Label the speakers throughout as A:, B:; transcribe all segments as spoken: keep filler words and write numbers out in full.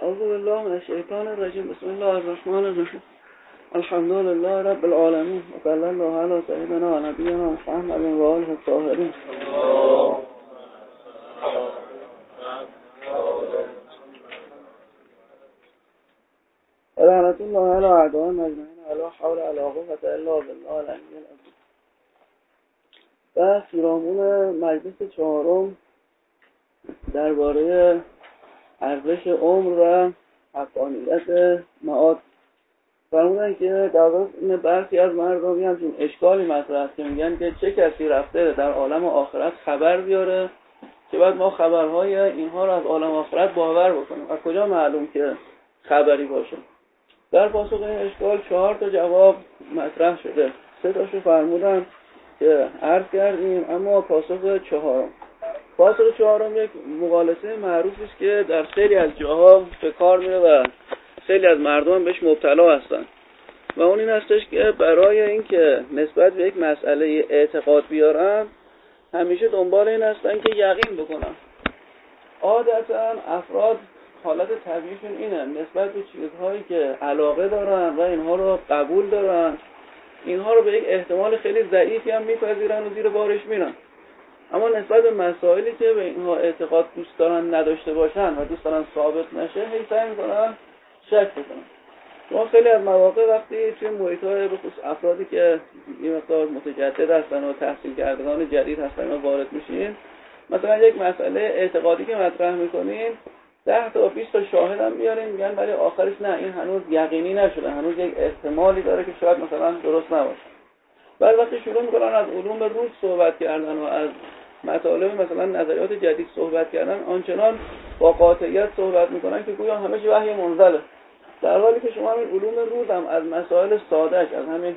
A: اعوذ بالله من الشیطان الرجیم. بسم الله الرحمن الرحیم. الحمد لله رب العالمین و صلی الله علی سیدنا و نبینا محمد و آله الطاهرین. رحمت الله علی اعدائنا اجمعین ولا حول ولا قوة الا بالله العلی العظیم. بحث پیرامون مجلس چهارم درباره ارزش عمر و حقانیت معاد فرمودن که در واقع برخی از مردمی همچون اشکالی مطرح که میگن که چه کسی رفته در عالم آخرت خبر بیاره که بعد ما خبرهای اینها رو از عالم آخرت باور بکنیم، از کجا معلوم که خبری باشه؟ در پاسخ این اشکال چهار تا جواب مطرح شده. سه تاشو فرمودن که عرض کردیم، اما پاسخ چهارم پاسخ چهارم یک مقالطه معروفی است که در خیلی از جاها به کار میره و خیلی از مردم بهش مبتلا هستن و اون این هستش که برای اینکه نسبت به یک مسئله اعتقاد بیارن همیشه دنبال این هستن که یقین بکنن. عادتا افراد حالت طبیعیشون اینه نسبت به چیزهایی که علاقه دارن و اینها رو قبول دارن، اینها رو به یک احتمال خیلی ضعیفی هم میپذیرن و زیر بارش میرن. اما نسبت به مسائلی که به اینها اعتقاد دوست دارن نداشته باشن و دوست دارن ثابت نشه هی سعی میکنن شک بکنن. ما خیلی از مواقع وقتی توی محیط‌های بخصوص افرادی که این مقدار متجدد هستن و تحصیل کردگان جدید هستن و وارد میشین، مثلا یک مسئله اعتقادی که مطرح میکنین ده تا بیست تا شاهد هم میارین، میگن ولی آخرش نه، این هنوز یقینی نشده، هنوز یک احتمالی داره که شاید مثلا درست نباشه. بعد وقتی شروع میکنن از علوم روح صحبت کردن و از مطالب مثلا نظریات جدید صحبت کردن، آنچنان با قاطعیت صحبت میکنن که گویا همه چی وحی منزله، در حالی که شما همین علوم روح هم از مسائل سادهش، از همین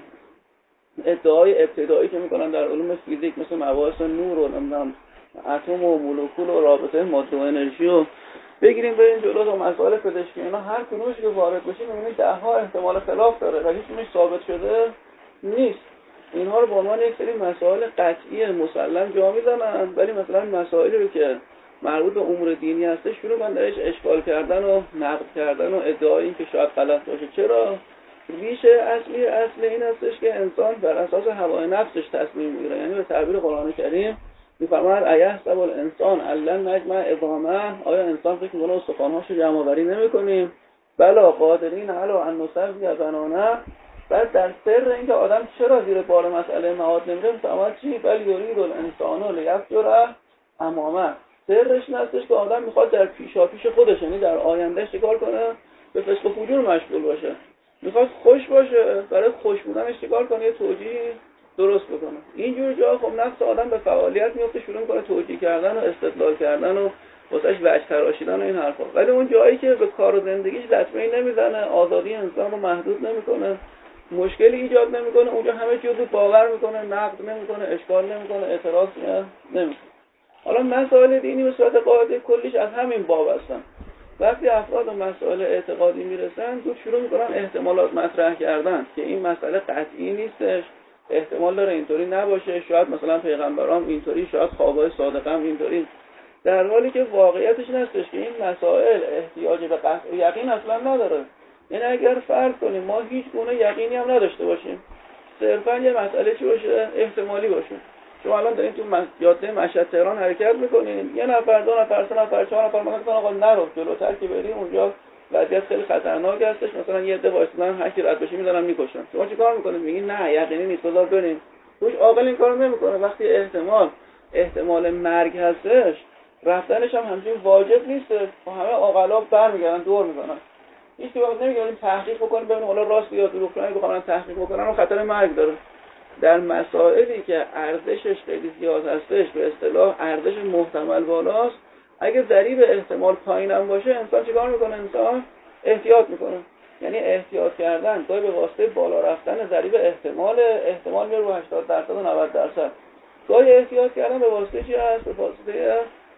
A: ادعای ابتدایی که میکنن در علوم فیزیک مثل مباحث نور و نمیدونم اتم و مولکول و رابطه ماده و انرژی و بگیریم بریم جلو و مسائل پزشکی، اینا هر کدومش که وارد بشین میبینید ده ها احتمال خلاف داره و هیچ ثابت شده نیست. اینها رو به عنوان یک سری مسائل قطعی مسلم جا میزنن، ولی مثلا مسائلی رو که مربوط به امور دینی هستش شروع کردن درش اشکال کردن و نقد کردن و ادعای این که شاید غلط باشه. چرا؟ ریشه اصلی اصل این هستش که انسان بر اساس هوای نفسش تصمیم میگیره. یعنی به تعبیر قرآن کریم میفرماید ایحسب الانسان ان نجمع عظامه، آیا انسان فکر میکنه استخوان‌هاشو جمع آوری نمی‌کنیم؟ بلا قادرین علی ان نسوی بنانه. بعد در سر اینکه آدم چرا زیر بار مسئله معاد نمیره میفهمد چی؟ بل یرید الانسان لیفجر امامه. سرش این هستش که آدم میخواد در پیشاپیش خودش، یعنی در آینده چیکار کنه؟ به فسق و فجور مشغول باشه. میخواد خوش باشه، برای خوش بودنش چیکار کنه؟ یه توجیه درست بکنه. اینجور جا خب نفس آدم به فعالیت میفته، شروع میکنه توجیه کردن و استدلال کردن و واسش وجه تراشیدن و این حرفا. ولی اون جایی که به کار و زندگیش لطمه‌ای نمیزنه، آزادی انسان رو محدود نمیکنه، مشکلی ایجاد نمیکنه، اونجا همه چیز رو باور میکنه، نقد نمیکنه، اشکال نمیکنه، اعتراض نمیکنه. حالا مسائل دینی به صورت قاعده کلیش از همین باب هستن. وقتی افراد و مسائل اعتقادی میرسن دو شروع میکنن احتمالات مطرح کردن که این مسئله قطعی نیستش، احتمال داره اینطوری نباشه، شاید مثلا پیغمبرام اینطوری، شاید خوابای صادقم اینطوری، در حالی که واقعیتش این هستش که این مسائل احتیاج به قطع و یقین اصلا نداره. یعنی اگر فرض کنیم ما هیچ گونه یقینی هم نداشته باشیم، صرفا یه مسئله چی باشه؟ احتمالی باشه. شما الان دارین تو جاده مشهد تهران حرکت میکنین، یه نفر، دو نفر، سه نفر، چهار نفر مثلا آقا نرو جلوتر که بریم اونجا وضعیت خیلی خطرناک هستش، مثلا یه عده وایسادن هر کی رد بشه میذارن میکشن. شما چیکار میکنید؟ میگین نه یقینی نیست، بذار بریم. توش عاقل این کارو نمیکنه. وقتی احتمال احتمال مرگ هستش، رفتنش هم همچین واجب نیست. همه عاقلا برمیگردن دور میزنن. هیچ وقت نمیگردیم تحقیق بکنیم ببینیم حالا راست یا دروغ، کنن بخوام تحقیق بکنن و خطر مرگ داره. در مسائلی که ارزشش خیلی زیاد هستش، به اصطلاح ارزش محتمل بالاست، اگه ضریب احتمال پایین هم باشه انسان چیکار میکنه؟ انسان احتیاط میکنه. یعنی احتیاط کردن گاهی به واسطه بالا رفتن ضریب احتمال احتمال میره رو هشتاد درصد و نود درصد. گاهی احتیاط کردن به واسطه چی هست؟ به واسطه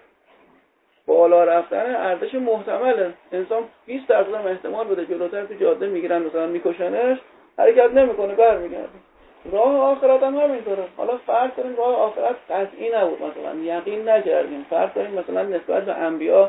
A: بالا رفتن ارزش محتمله. انسان بیست درصد هم احتمال بده جلوتر تو جاده میگیرن مثلا میکشنش، حرکت نمیکنه، برمیگرده. راه آخرت هم همینطوره. حالا فرض کنیم راه آخرت قطعی نبود، مثلا یقین نکردیم، فرض کنیم مثلا نسبت به انبیا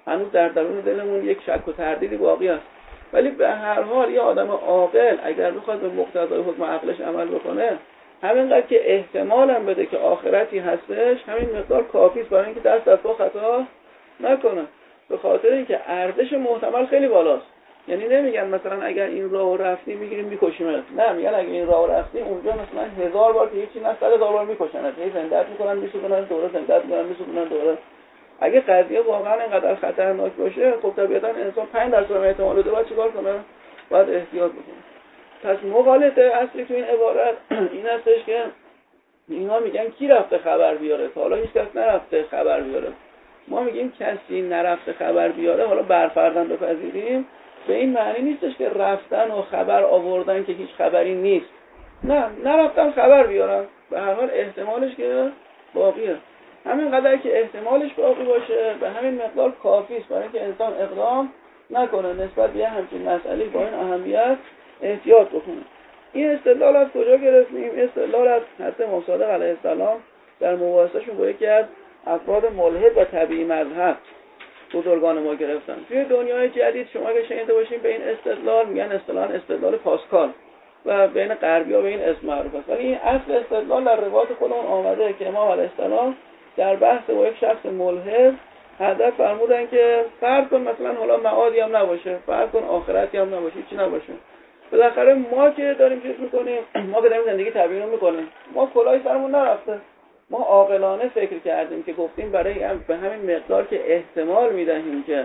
A: هنوز در درون دلمون یک شک و تردیدی باقی است. ولی به هر حال یه آدم عاقل اگر بخواد به مقتضای حکم عقلش عمل بکنه، همینقدر که احتمال هم بده که آخرتی هستش، همین مقدار کافی است برای اینکه دست از پا خطا نکنه. به خاطر اینکه ارزش محتمل خیلی بالاست. یعنی نمیگن مثلا اگر این راهو رفتی میگیریم میکشیمت، نه، میگن اگر این راهو رفتی اونجا مثلا هزار بار که هیچی نه، صد هزار بار میکشنت، هی زندت میکنن میسوزونن دوره، زندت میکنن میسوزونن دوره. اگه قضیه واقعا اینقدر خطرناک باشه، خب طبیعتا انسان پنج درصد احتمال داره باید چیکار کنه؟ باید احتیاط بکنه. پس مقالطه اصلی تو این عبارت این هستش که اینا میگن کی رفته خبر بیاره؟ تا حالا هیچ کس نرفته خبر بیاره. ما میگیم کسی نرفته خبر بیاره، حالا برفردن بپذیریم، به این معنی نیستش که رفتن و خبر آوردن که هیچ خبری نیست. نه، نرفتن خبر بیارن، به هر حال احتمالش که باقیه. همین قدر که احتمالش باقی باشه به همین مقدار کافی است برای اینکه انسان اقدام نکنه نسبت به همچین مسئله با این اهمیت احتیاط بکنه. این استدلال از کجا گرفتیم؟ استدلال از حضرت امام صادق علیه السلام در مباحثه‌شون با یکی از افراد ملحد و طبیعی مذهب بزرگان ما گرفتن. توی دنیای جدید شما که شنیده باشین به این استدلال میگن اصطلاحاً استدلال پاسکال و بین غربی‌ها به این اسم معروف است. ولی این اصل استدلال در روایت خودمون آمده که امام علیه السلام در بحث با یک شخص ملحد حضرت فرمودن که فرض کن مثلا حالا معادی هم نباشه، فرض کن آخرتی هم نباشه، چی نباشه. بالاخره ما که داریم چیز میکنیم، ما که داریم زندگی طبیعی رو میکنیم، ما کلاهی سرمون نرفته. ما عاقلانه فکر کردیم که گفتیم برای هم به همین مقدار که احتمال میدهیم که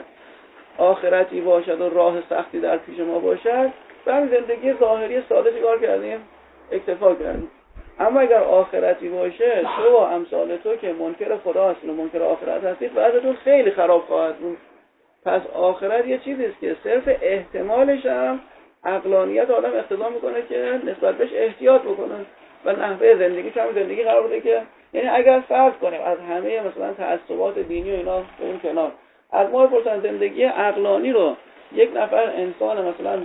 A: آخرتی باشد و راه سختی در پیش ما باشد، به همین زندگی ظاهری ساده چیکار کردیم؟ اکتفا کردیم. اما اگر آخرتی باشه، تو و امثال تو که منکر خدا هستین و منکر آخرت هستید، وضعتون خیلی خراب خواهد بود. پس آخرت یه چیزی است که صرف احتمالش هم عقلانیت آدم اقتضا میکنه که نسبت بهش احتیاط بکنه و نحوه زندگیش هم زندگی قرار بده که، یعنی اگر فرض کنیم از همه مثلا تعصبات دینی و اینا به اون کنار، از ما بپرسن زندگی عقلانی رو یک نفر انسان مثلا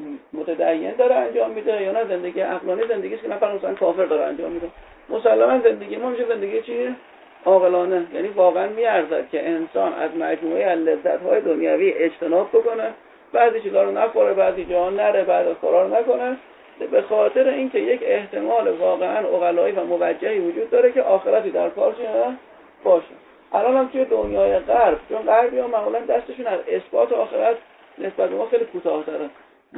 A: متدین داره انجام میده یا نه زندگی عقلانی زندگیش که نفر مثلا کافر داره انجام میده؟ مسلما زندگی ما میشه زندگی چی؟ عاقلانه. یعنی واقعا میارزد که انسان از مجموعه لذت‌های دنیوی اجتناب بکنه، بعضی چیزا رو نخوره، بعضی جاها نره، بعضی کارا رو نکنه، به خاطر اینکه یک احتمال واقعا عقلایی و موجهی وجود داره که آخرتی در کار باشه. الان هم توی دنیای غرب، چون غربی‌ها معمولا دستشون از اثبات آخرت نسبت به ما خیلی کوتاه‌تره،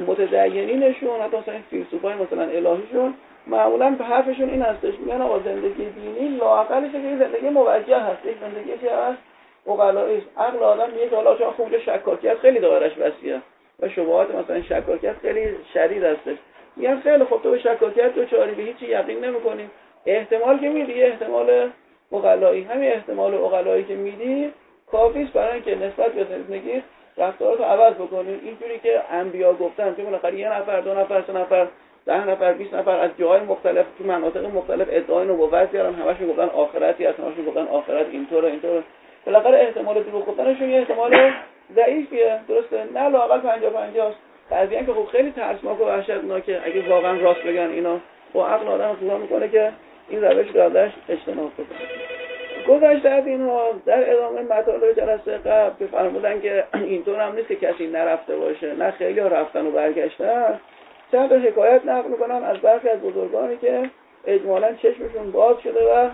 A: متدینینشون حتی مثلا فیلسوفای مثلا الهیشون معمولا به حرفشون این هستش، میگن آقا زندگی دینی لااقلش که زندگی موجه هست، یک زندگی که هست عقلایی است. عقل آدم میگه حالا چون اونجا شکاکیت خیلی دایرش وسیعه و شبهات مثلا شکاکیت خیلی شدید هستش، میگن خیلی خب تو به شکاکیت دوچاری به هیچی یقین نمی‌کنی، احتمال که میدی احتمال عقلایی، همین احتمال عقلایی که میدی کافی است برای اینکه نسبت به زندگی رفتاراتو عوض بکنی. اینجوری که انبیا گفتن که بالاخره یه نفر، دو نفر، سه نفر، ده نفر، بیست نفر از جاهای مختلف تو مناطق مختلف ادعای نبوت کردن، همشون گفتن آخرتی هست، همشون گفتن آخرت اینطوره اینطوره. بالاخره احتمال دروغ گفتنشون یه احتمال ضعیفیه، درسته؟ نه لااقل پنجاه پنجاه است. قضیه که خب خیلی ترسناک و وحشتناکه، اگه واقعا راست بگن اینا، با عقل آدم اقتضا میکنه که این روش رو ازش اجتناب کنه. گذشته از اینها در ادامه مطالب جلسه قبل که فرمودن که اینطور هم نیست که کسی نرفته باشه، نه خیلی ها رفتن و برگشتن، چند تا حکایت نقل میکنن از برخی از بزرگانی که اجمالاً چشمشون باز شده و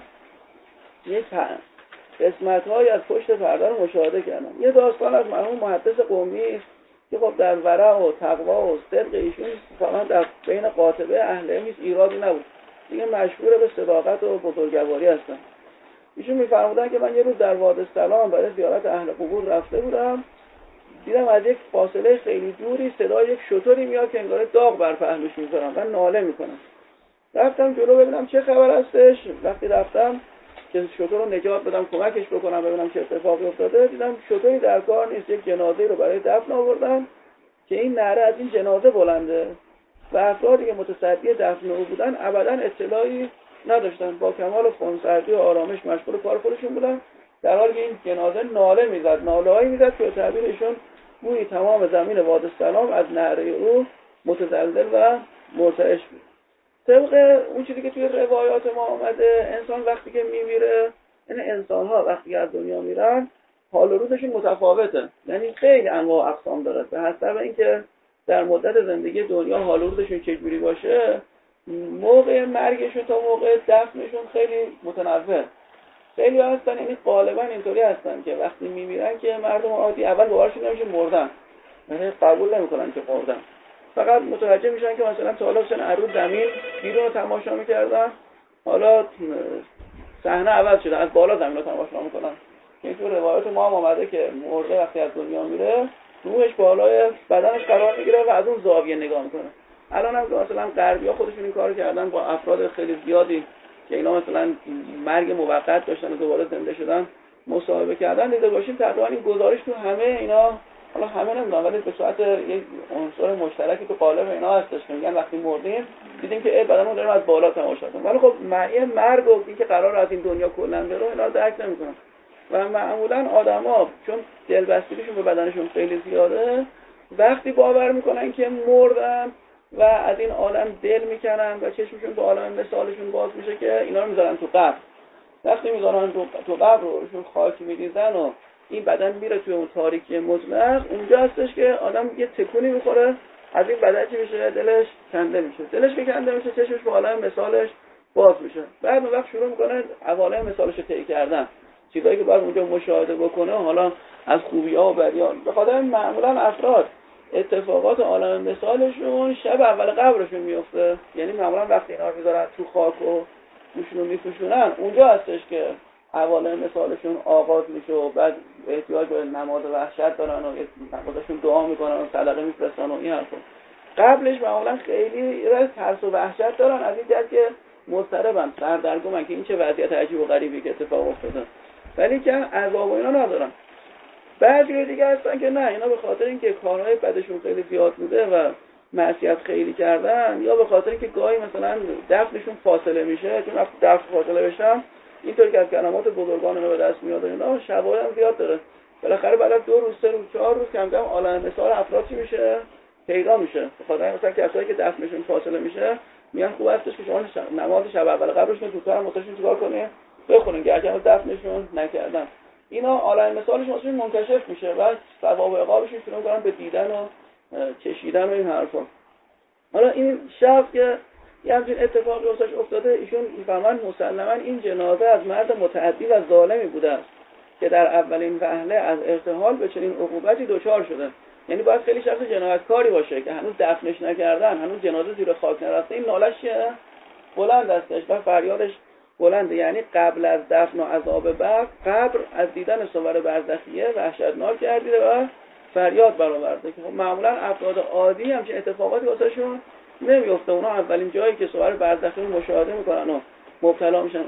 A: یک قسمت‌های از پشت پرده رو مشاهده کردن. یه داستان از مرحوم محدث قمی که خب در ورع و تقوا و صدق ایشون فقط در بین قاطبه اهل علم ایرادی نبود، دیگه مشهور به صداقت و بزرگواری هستن. ایشون می‌فرمودن که من یه روز در وادی السلام برای زیارت اهل قبور رفته بودم، دیدم از یک فاصله خیلی دوری صدای یک شتری میاد که انگار داغ بر پهلوش می‌ذارن و ناله می‌کنن. رفتم جلو ببینم چه خبر هستش. وقتی رفتم که شتر رو نجات بدم، کمکش بکنم ببینم چه اتفاقی افتاده، دیدم شتری در کار نیست، یک جنازه رو برای دفن آوردن که این نعره از این جنازه بلنده و افرادی که متصدی دفن او بودن ابداً اطلاعی نداشتن، با کمال خونسردی و آرامش مشغول کار خودشون بودن، در حالی که این جنازه ناله میزد، ناله‌ای میزد که تعبیرشون گویی تمام زمین وادی السلام از نعره او متزلزل و مرتعش بود. طبق اون چیزی که توی روایات ما آمده، انسان وقتی که میمیره، یعنی انسان‌ها وقتی از دنیا میرن، حال و روزشون متفاوته، یعنی خیلی انواع اقسام داره به حسب اینکه در مدت زندگی دنیا حال و روزشون چجوری باشه موقع مرگشون تا موقع دفنشون خیلی متنوع. خیلی هستن یعنی غالبا اینطوری هستن که وقتی میمیرن که مردم عادی اول باورشون نمیشه مردن، یعنی قبول نمیکنن که مردن، فقط متوجه میشن که مثلا تا حالا سن عروض زمین بیرون رو تماشا میکردن، حالا صحنه عوض شده از بالا زمین رو تماشا میکنن. این تو روایت ما هم آمده که مرده وقتی از دنیا میره روحش بالای بدنش قرار میگیره و از اون زاویه نگاه میکنه. الان هم مثلا غربی‌ها خودشون این کارو کردن با افراد خیلی زیادی که اینا مثلا مرگ موقت داشتن و دوباره زنده شدن مصاحبه کردن، دیده باشین تقریبا این گزارش تو همه اینا، حالا همه نمیدونم ولی به صورت یک عنصر مشترکی تو قالب اینا هستش که میگن وقتی مردیم دیدیم که ای بدنمون داریم از بالا تماشا می‌کنیم، ولی خب معنی مرگ و اینکه قرار از این دنیا کلا بره اینا درک نمی‌کنن. و معمولا آدما چون دلبستگیشون به بدنشون خیلی زیاده وقتی باور میکنن که مردن و از این عالم دل میکنن و چشمشون به عالم مثالشون باز میشه که اینا رو میذارن تو قبر. وقتی میذارن تو قبر روشون خاک میریزن و این بدن میره توی اون تاریکی مطلق، اونجا هستش که آدم یه تکونی میخوره، از این بدن چی میشه؟ دلش کنده میشه. دلش که کنده میشه چشمش به عالم مثالش باز میشه. بعد اون وقت شروع میکنه عوالم مثالش رو طی کردن، چیزایی که باید اونجا مشاهده بکنه، حالا از خوبی‌ها و بدی‌ها. به خاطر معمولا افراد اتفاقات عالم مثالشون شب اول قبرشون میفته، یعنی معمولا وقتی اینا رو میذارن تو خاک و روشون رو میپوشونن اونجا هستش که عوالم مثالشون آغاز میشه و بعد احتیاج به نماز وحشت دارن و خودشون دعا میکنن و صدقه میفرستن و این حرفا. قبلش معمولا خیلی راز ترس و وحشت دارن از این جهت که مضطربن، سردرگمن که این چه وضعیت عجیب و غریبی که اتفاق افتاده، ولی که عذاب و اینا ندارن. بعضی دیگه هستن که نه، اینا به خاطر اینکه کارهای بدشون خیلی زیاد بوده و معصیت خیلی کردن، یا به خاطر اینکه گاهی مثلا دفنشون فاصله میشه، چون وقتی دفن فاصله بشن اینطور که از کلمات بزرگان رو به دست میاد اینا شواهد هم زیاد داره. بالاخره بعد از دو روز سه روز چهار روز کم کم عالم مثال افراد چی میشه؟ پیدا میشه. به خاطر مثلا کسایی که دفنشون فاصله میشه میان خوب هستش که شما نماز شب اول قبلشون زودتر متوجه چیکار کنین بخونین که اگه دفنشون نکردن اینا عالم مثالش واسه منکشف میشه و ثواب و عقابشون شروع می‌کنن به دیدن و چشیدن و این حرفا. حالا این شب که یه همچین اتفاقی واسش افتاده، ایشون میفهمن مسلماً این جنازه از مرد متعدی و ظالمی بوده است که در اولین وهله از ارتحال به چنین عقوبتی دچار شده. یعنی باید خیلی شخص جنایتکاری باشه که هنوز دفنش نکردن، هنوز جنازه زیر خاک نرفته، این نالش بلند استش و فریادش بلنده. یعنی قبل از دفن و عذاب بعد قبر از دیدن صور برزخیه وحشتناک گردیده و فریاد برآورده که معمولا افراد عادی همچین اتفاقاتی واسهشون نمیفته. اونا اولین جایی که صور برزخی رو مشاهده میکنن و مبتلا میشن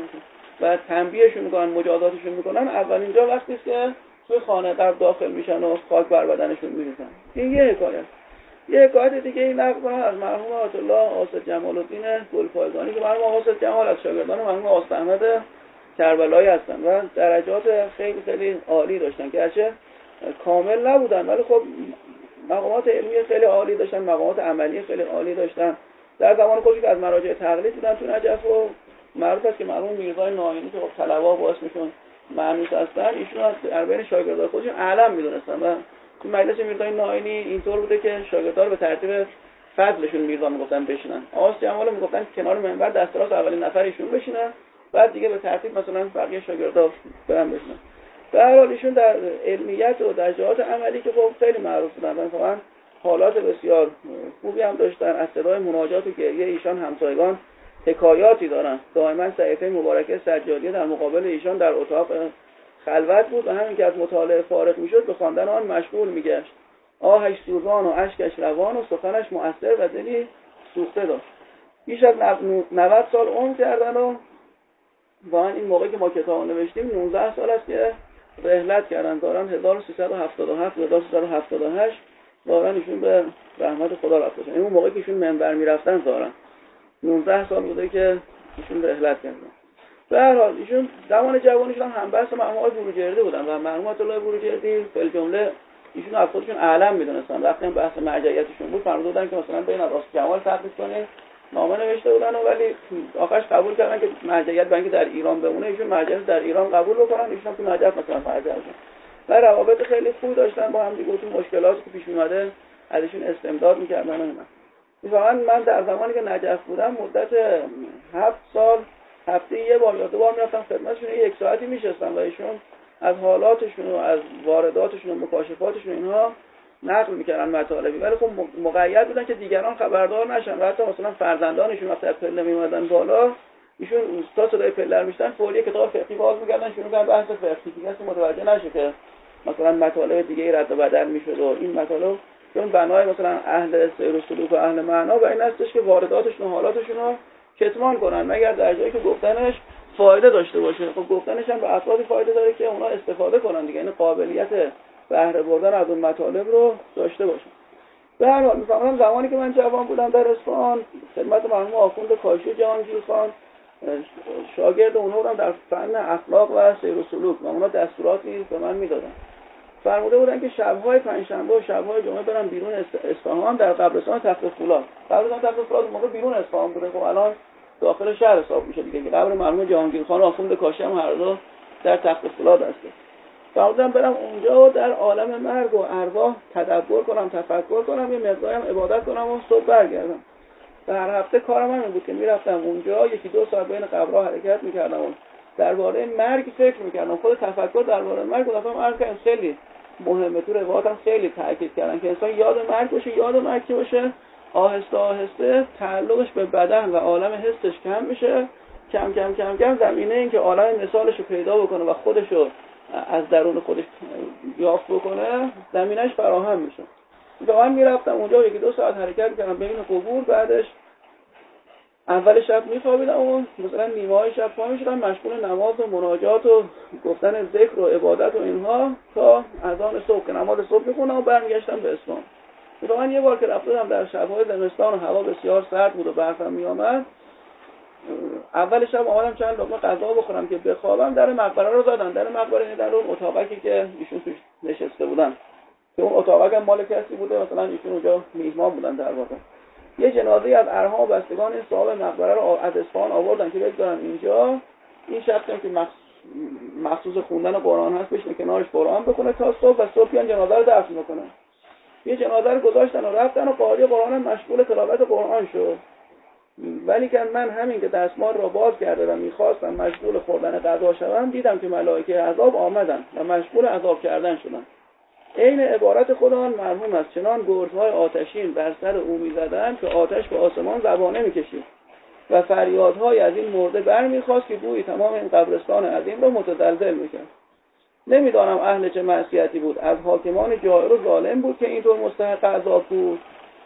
A: و تنبیهشون میکنن، مجازاتشون میکنن، اولین جا وقتی است که توی خانه قبر داخل میشن و خاک بر بدنشون میریزن. این یه حکایت. یه حکایت دیگه این نقل کنم از مرحوم آیت الله آصد جمال الدین گلپایگانی که مرحوم آصد جمال از شاگردان مرحوم آصد احمد کربلایی هستن و درجات خیلی خیلی عالی داشتن که اگرچه کامل نبودن ولی خب مقامات علمی خیلی عالی داشتن، مقامات عملی خیلی عالی داشتن. در زمان خودش که از مراجع تقلید بودن تو نجف و معروف است که مرحوم میرزای ناینی که خب طلبه با اسمشون معنوس هستن، ایشون از در بین شاگردان خودشون اعلم میدونستن و تو مجلس میرزای ناینی اینطور بوده که شاگردان به ترتیب فضلشون میرزا میگفتن بشینن. آصد جمال میگفتن کنار منبر دست راست اولین نفر ایشون بشینه، بعد دیگه به ترتیب مثلا بقیه شاگردا برن بشینن. به هر حال ایشون در علمیت و در جهات عملی که خب خیلی معروف بودن، واقعا حالات بسیار خوبی هم داشتن. از صدای مناجات و گریه ایشان همسایگان حکایاتی دارن. دائما صحیفه مبارکه سجادیه در مقابل ایشان در اتاق خلوت بود و همین که از مطالعه فارغ میشد به خواندن آن مشغول میگشت. آهش سوزان و اشکش روان و سخنش مؤثر و دلی سوخته داشت. بیش از نود سال عمر کردن و واقعا این موقعی که ما کتاب نوشتیم نوزده سال است که رحلت کردن. دارن هزار و سیصد و هفتاد و هفت هزار و سیصد و هفتاد و هشت واقعا ایشون به رحمت خدا رفتن. این اون موقعی که ایشون منبر میرفتن دارن نوزده سال بوده که ایشون رحلت کردن. به هر حال ایشون زمان جوانیشون هم همبحث مرحوم آقای بروجردی بودن و مرحوم آیت الله بروجردی فل جمله ایشون از خودشون اعلم میدونستن. وقتی هم بحث مرجعیتشون بود فرموده بودن که مثلا بین عباس جمال تحقیق کنه، نامه نوشته بودن و ولی آخرش قبول کردن که مرجعیت برای اینکه در ایران بمونه ایشون مرجعیت در ایران قبول بکنن، ایشون تو نجف مثلا مرجع بشن. روابط خیلی خوب داشتن با هم دیگه، تو مشکلاتی که پیش اومده ازشون استمداد میکردن و اینا. واقعا من در زمانی که نجف بودم مدت هفت سال هفته یه بار یا دو بار میرفتم خدمتشون، یک ساعتی میشستم و ایشون از حالاتشون و از وارداتشون و مکاشفاتشون اینها نقل میکردن مطالبی، ولی خب مقید بودن که دیگران خبردار نشن و حتی مثلا فرزندانشون وقتی از پله میومدن بالا ایشون تا صدای پله میشدن فوری کتاب فقهی باز میکردن شروع کردن بحث فقهی، دیگه اصلا متوجه نشه که مثلا مطالب دیگه رد و بدل میشد و این مطالب چون بنای مثلا اهل سیر و سلوک و اهل معنا و این هستش که وارداتشون و حالاتشون رو کتمان کنن مگر در جایی که گفتنش فایده داشته باشه. خب گفتنش هم به افرادی فایده داره که اونا استفاده کنن دیگه، این قابلیت بهره بردن از اون مطالب رو داشته باشن. به هر حال میفهمم زمانی که من جوان بودم در اصفهان خدمت مرحوم آخوند کاشی جهانگیرخان شاگرد اونها بودم در فن اخلاق و سیر و سلوک و اونا دستوراتی به من میدادن. فرموده بودن که شب‌های پنجشنبه و شب‌های جمعه برم بیرون اصفهان در قبرستان تخت فولاد. قبرستان تخت فولاد موقع بیرون اصفهان بوده، خب الان داخل شهر حساب میشه دیگه. قبر مرحوم جهانگیرخان آخوند کاشی هم هر دو در تخت فولاد هست. فرمودن برم اونجا و در عالم مرگ و ارواح تدبر کنم، تفکر کنم، یه مقداری هم عبادت کنم و صبح برگردم. در هفته کارم همین بود که میرفتم اونجا یکی دو ساعت بین قبرها حرکت میکردم و درباره مرگ فکر میکردم. خود تفکر درباره مرگ گفتم عرض کردم خیلی مهمه، تو روایاتم خیلی تاکید کردن که انسان یاد مرگ باشه، یاد مرگ باشه آهسته آهسته تعلقش به بدن و عالم حسش کم میشه، کم کم کم کم زمینه این که عالم مثالش رو پیدا بکنه و خودش رو از درون خودش یافت بکنه زمینش فراهم میشه. من میرفتم اونجا یکی دو ساعت حرکت کردم بین قبور، بعدش اول شب میخوابیدم و مثلا نیمه‌های شب پا میشدم مشغول نماز و مناجات و گفتن ذکر و عبادت و اینها تا اذان صبح که نماز صبح میخوندم و برمیگشتم به اصفهان. من یه بار که رفتم در شب‌های زمستان و هوا بسیار سرد بود و برفم میامد، اول شب آمدم چند لقمه غذا بخورم که بخوابم، در مقبره رو زدن. در مقبره در اون اتاقی که ایشون توش نشسته بودن که اون اتاق هم مال کسی بوده، مثلا ایشون اونجا میهمان بودن در واقع. یه جنازه از ارحام و بستگان این صاحب مقبره رو از اصفهان آوردن که بگذارن اینجا. این شخصی که مخصوص خوندن قرآن هست بشینه کنارش قرآن بکنه تا صبح و صبح بیان جنازه رو دفن بکنن. یه جنازه رو گذاشتن و رفتن و قاری قرآن هم مشغول تلاوت قرآن شد. ولی که من همین که دستمال رو باز کرده و میخواستم مشغول خوردن غذا شدم، دیدم که ملائکه عذاب آمدن و مشغول عذاب کردن شدن. عین عبارت خودمان مرحوم است، چنان گرزهای آتشین بر سر او می‌زدند که آتش به آسمان زبانه می‌کشید و فریادهای از این مرده برمی‌خواست که گویی تمام این قبرستان عظیم را متزلزل می‌کرد. نمی‌دانم اهل چه معصیتی بود، از حاکمان جائر و ظالم بود که اینطور مستحق عذاب بود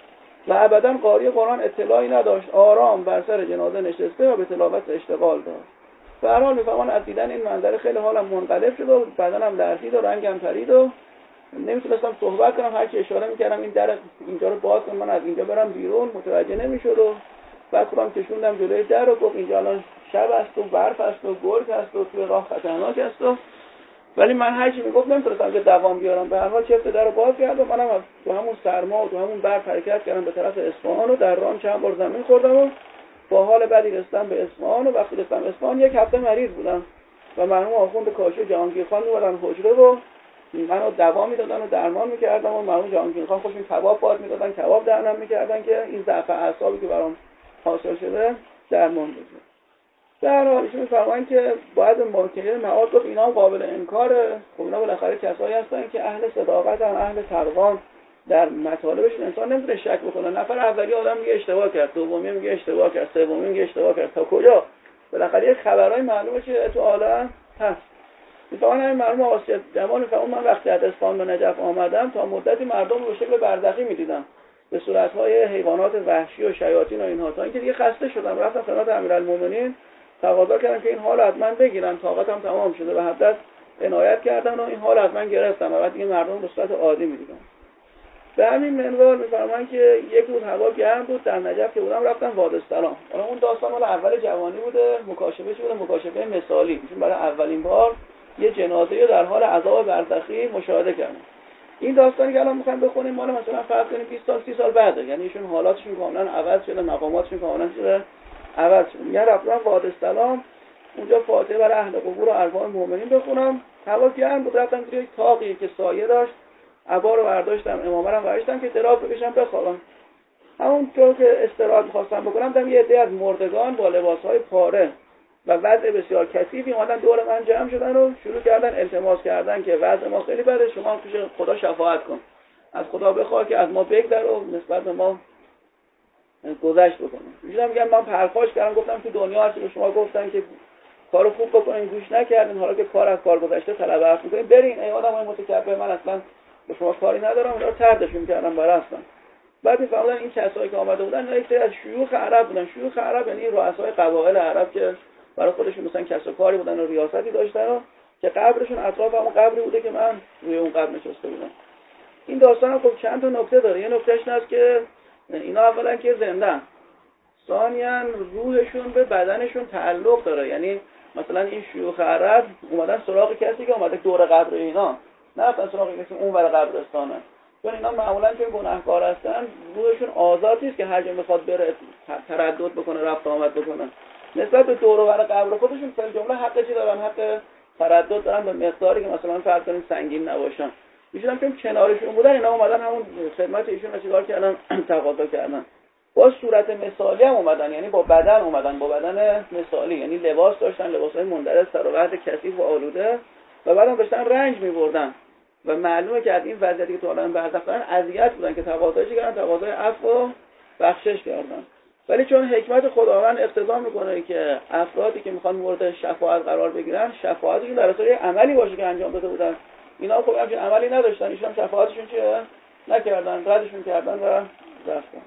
A: و ابداً قاری قرآن اطلاعی نداشت، آرام بر سر جنازه نشسته و به تلاوت اشتغال داشت. به هر حال می‌فهمن از دیدن این منظره خیلی حالم منقلب شد و بدنم لرزید و رنگم پرید و نمیتونستم صحبت کنم. هر کی اشاره میکردم این در اینجا رو باز کن من از اینجا برم بیرون، متوجه نمیشد و بعد خودم کشوندم جلوی در و گفت اینجا الان شب است و برف است و گرگ است و توی راه خطرناک است و ولی من هر چی میگفت نمیتونستم که دوام بیارم. به هر حال چفت در رو باز کرد و منم تو همون سرما و تو همون برف حرکت کردم به طرف اصفهان و در راه چند بار زمین خوردم و با حال بدی رسیدم به اصفهان و وقتی رسیدم اصفهان یک هفته مریض بودم و مرحوم آخوند کاشی جهانگیرخان میومدن حجره و منو دوا میدادن و درمان میکردم و مرحوم جهانگیرخان خوشون کباب باد میدادن، کباب درنم میکردن که این ضعف اعصابی که برام حاصل شده درمان بشه. در حال ایشون میفرمایند که باید منکرین معاد گفت اینا هم قابل انکاره. خب اینا بالاخره کسایی هستن که اهل صداقتن، اهل تقوان، در مطالبشون انسان نمیتونه شک بکنه. نفر اولی آدم میگه اشتباه کرد، دومی میگه اشتباه کرد، سومی میگه اشتباه کرد، تا کجا؟ بالاخره یه خبرای معلومه که تو عالم هست. میفهمن همین مرحوم آقای جمال میفهمن من وقتی از اصفهان به نجف آمدم تا مدتی مردم رو به شکل برزخی میدیدم به صورت‌های حیوانات وحشی و شیاطین و اینها، تا اینکه دیگه خسته شدم رفتم خدمت امیرالمومنین تقاضا کردم که این حال از من بگیرن، طاقتم تمام شده و حدت عنایت کردن و این حال از من گرفتم و بعد دیگه مردم به صورت عادی میدیدم. به همین منوال میفرمان که یک روز هوا گرم بود در نجف که بودم رفتم وادستلام. حالا اون داستان مال اول جوانی بوده، مکاشفه شده، مکاشفه مثالی، چون برای اولین بار یه جنازه رو در حال عذاب برزخی مشاهده کردم. این داستانی که الان میخوایم بخونیم مال مثلا فرض کنیم بیست سال سی سال بعده، یعنی ایشون حالاتشون کاملا عوض شده، مقاماتشون کاملا شده عوض شده. میگن رفتم وادستلام اونجا فاتحه برای اهل قبور و ارواح مؤمنین بخونم. هوا گرم بود، رفتم توی یک تاقی که سایه داشت، عبا رو برداشتم، امامه رو برداشتم که دراز بکشم بخوابم. همونطور که استراحت می‌خواستم بکنم دیدم یه عده از مردگان با لباس‌های پاره و وضع بسیار کثیفی اومدن دور من جمع شدن و شروع کردن التماس کردن که وضع ما خیلی بده، شما پیش خدا شفاعت کن، از خدا بخواه که از ما بگذره و نسبت به ما گذشت بکنه. میگم میگم من پرخاش کردم، گفتم تو دنیا هست به شما گفتن که کارو خوب بکنین، گوش نکردین، حالا که کار از کار گذشته طلب عفو می‌کنین، برین ای آدمای متکبر، من اصلا به شما کاری ندارم. اینا رو طردشون کردم برای اصلا. بعد فهمیدن این کسایی که آمده بودن اینا یک سری از شیوخ عرب بودن. شیوخ عرب یعنی رؤسای قبایل عرب که برای خودشون مثلا کسب و کاری بودن و ریاستی داشتن و که قبرشون اطراف همون قبری بوده که من روی اون قبر نشسته بودم. این داستان خب چند تا نکته داره. یه نکتهش این است که اینا اولا که زنده‌ان، ثانیاً روحشون به بدنشون تعلق داره. یعنی مثلا این شیوخ عرب اومدن سراغ کسی که اومده دور قبر اینا، نه رفتن سراغ کسی اون ور قبرستانه، چون اینا معمولاً چون گناهکار هستن روحشون آزاد نیست که هر جا میخواد بره تردد بکنه، رفت آمد بکنه. نسبت به دور و بر قبر خودشون فل جمله حق چی دارن؟ حق تردد دارن به مقداری که مثلا فرض کنیم سنگین نباشن. میشونم که کنارشون بودن اینا اومدن همون خدمت ایشون رو چیکار کردن؟ تقاضا کردن. با صورت مثالی هم اومدن، یعنی با بدن اومدن، با بدن مثالی، یعنی لباس داشتن، لباسای مندرج، سر و بعد کثیف و آلوده، و بعدم داشتن رنج می‌بردن و معلومه که از این وضعیتی که تو عالم برزخ دارن اذیت بودن که تقاضاش کردن، تقاضای عفو و بخشش کردن. ولی چون حکمت خداوند اقتضا میکنه که افرادی که میخوان مورد شفاعت قرار بگیرن شفاعتشون در اصل عملی باشه که انجام داده بودن، اینا خب همچین عملی نداشتن، ایشون شفاعتشون چیه نکردن، ردشون کردن و رفتن.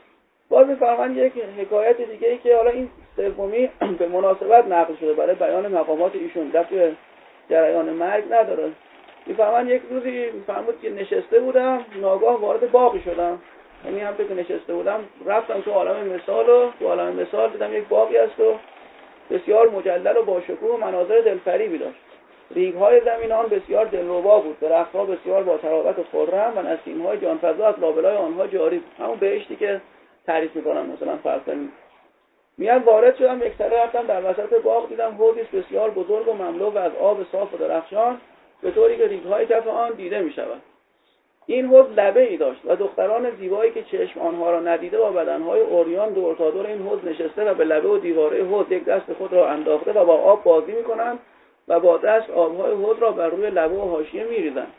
A: باز می‌فهمن یک حکایت دیگه ای که حالا این سومی به مناسبت نقل شده برای بیان مقامات ایشون، در توی جریان مرگ نداره. می‌فهمن یک روزی می‌فهمید که نشسته بودم، ناگاه وارد باغی شدم، یعنی همونطور که نشسته بودم رفتم تو عالم مثال و تو عالم مثال دیدم یک باغی است و بسیار مجلل و با شکوه و مناظر دلفریبی داشت. ریگ‌های زمین آن بسیار دلربا بود، درخت‌ها بسیار با تراوت و خرم و نسیم‌های جانفزا از لابلای آنها جاری بود. همون بهشتی که تعریف می‌کنم مثلا فرض کنیم. میاد وارد شدم، یک سره رفتم در وسط باغ، دیدم حوضی بسیار بزرگ و مملو از آب صاف و درخشان به طوری که ریگ‌های کف آن دیده می‌شود. این حوض لبه‌ای داشت و دختران زیبایی که چشم آنها را ندیده با بدنهای عریان دور تا دور این حوض نشسته و به لبه و دیواره حوض یک دست خود را انداخته و با آب بازی می‌کنند و با دست آب‌های حوض را بر روی لبه و حاشیه می‌ریزند.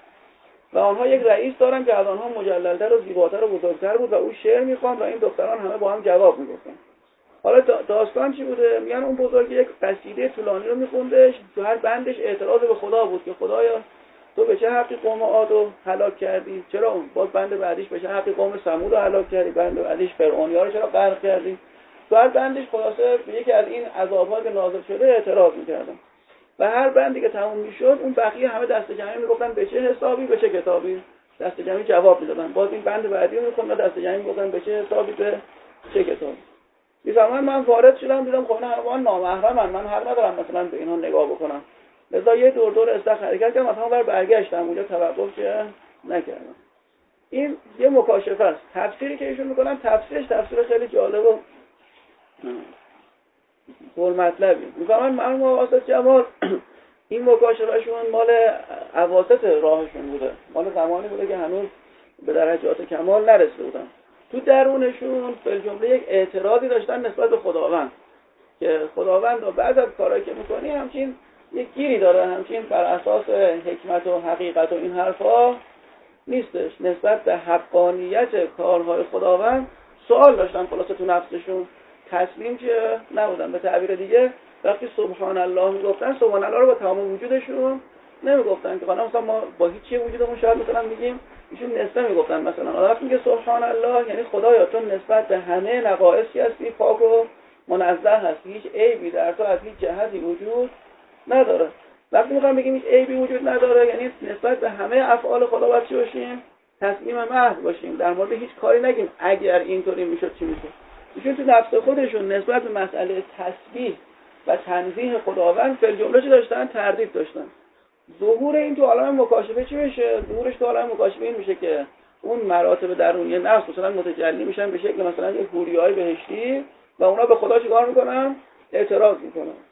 A: و آنها یک رئیس دارن که از آنها مجلل‌تر و زیباتر و بزرگتر بود و او شعر می‌خواند و این دختران همه با هم جواب می‌گفتن. حالا داستان چی بوده؟ میگن اون بزرگ یک قصیده طولانی رو می‌خوندش، تو هر بندش اعتراض به خدا بود که خدایا تو به چه حقی قوم عاد رو هلاک کردی؟ چرا اون باز بند بعدیش به چه حقی قوم ثمود رو هلاک کردی؟ بند بعدیش فرعونی‌ها رو چرا غرق کردی؟ تو هر بندش خلاصه به یکی از این عذاب‌ها که نازل شده اعتراض می‌کردن. و هر بندی که تموم میشد اون بقیه همه دست جمعی میگفتن به چه حسابی، به چه کتابی، دست جمعی جواب میدادن. باز این بند بعدی رو میخوندن، دست جمعی میگفتن به چه حسابی، به چه کتابی. میفهمن من وارد شدم دیدم خب اینا همه نامحرمن، من حق ندارم مثلا به اینا نگاه بکنم. لذا یه دور دور استخ حرکت کردم، مثلا بر برگشتم اونجا توقف که نکردم. این یه مکاشفه است. تفسیری که ایشون میکنن تفسیرش تفسیر خیلی جالب و پر مطلبی. میفهمن مرحوم واسط جمال این مکاشفهشون مال اواسط راهشون بوده، مال زمانی بوده که هنوز به درجات کمال نرسیده بودن. تو درونشون به جمله یک اعتراضی داشتن نسبت به خداوند که خداوند و بعد از کارهایی که میکنی همچین یک گیری داره، همچین بر اساس حکمت و حقیقت و این حرفا نیستش. نسبت به حقانیت کارهای خداوند سوال داشتن، خلاصه تو نفسشون تسلیم که نبودن. به تعبیر دیگه وقتی سبحان الله میگفتن، سبحان الله رو با تمام وجودشون نمیگفتن که حالا مثلا ما با هیچ وجودمون شاید مثلا میگیم، ایشون نصفه میگفتن. مثلا حالا وقتی میگه سبحان الله یعنی خدایا تو نسبت به همه نقائصی هستی، پاک و منزه هستی، هیچ عیبی در تو از هیچ جهتی وجود نداره. وقتی میخوام بگیم هیچ عیبی وجود نداره یعنی نسبت به همه افعال خدا باید چی باشیم؟ تسلیم محض باشیم، در مورد هیچ کاری نگیم اگر اینطوری میشد چی میشد. ایشون تو نفس خودشون نسبت به مسئله تسبیح و تنزیه خداوند فی الجمله چه داشتن؟ تردید داشتن. ظهور این تو عالم مکاشفه چی میشه؟ ظهورش تو عالم مکاشفه این میشه که اون مراتب درونی نفس مثلا متجلی میشن به شکل مثلا یک حوریای بهشتی و اونا به خدا چیکار میکنن؟ اعتراض میکنن.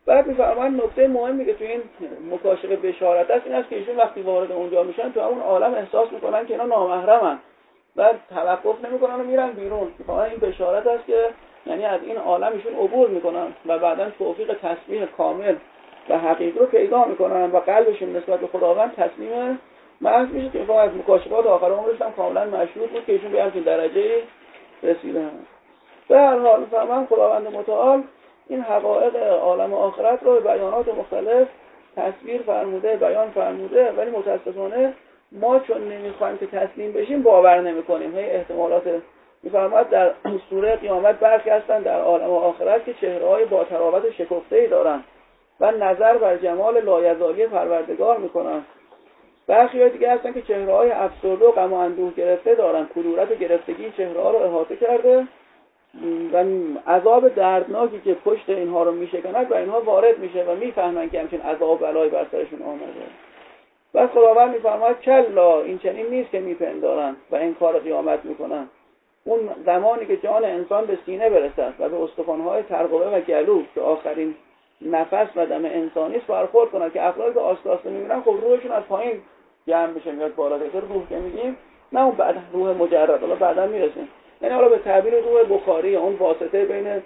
A: بعد میفرمایند نکته مهمی که تو این مکاشفه بشارت است این است که ایشون وقتی وارد اونجا میشن تو اون عالم احساس میکنن که اینا نامحرمن، بعد توقف نمیکنن و میرن بیرون. واقعا این بشارت است که یعنی از این عالم ایشون عبور میکنن و بعداً توفیق تسبیح کامل و حقیقی رو پیدا میکنن و قلبشون نسبت به خداوند تسلیم محض میشه که واقعا از مکاشفات آخر عمرش هم کاملا مشهود بود که ایشون به همچین درجه رسیدن. به هر حال فهمم خداوند متعال این حقایق عالم آخرت رو به بیانات مختلف تصویر فرموده، بیان فرموده، ولی متاسفانه ما چون نمیخوایم که تسلیم بشیم باور نمیکنیم. هی احتمالات میفرماد در سوره قیامت برخی هستن در عالم آخرت که چهره‌های با تراوت شکفته‌ای دارن و نظر بر جمال لایزالی پروردگار میکنن. برخی دیگه هستن که چهره‌های افسرده و غم و اندوه گرفته دارن، کدورت و گرفتگی چهره‌ها رو احاطه کرده و عذاب دردناکی که پشت اینها رو میشکند و اینها وارد میشه و میفهمن که همچین عذاب بلایی بر سرشون آمده. بس خداوند میفرماید کلا، این چنین نیست که میپندارن و انکار قیامت میکنن. اون زمانی که جان انسان به سینه برسد و به استخوان‌های ترقوه و گلو که آخرین نفس و دم انسانی است برخورد کنن که افرادی که آسته میبینن خب روحشون از پایین جمع میشه میاد بالا. دیگه روح که میگیم نه اون بعد روح مجرد، حالا بعدا میرسیم، یعنی حالا به تعبیر روح بخاری اون واسطه بین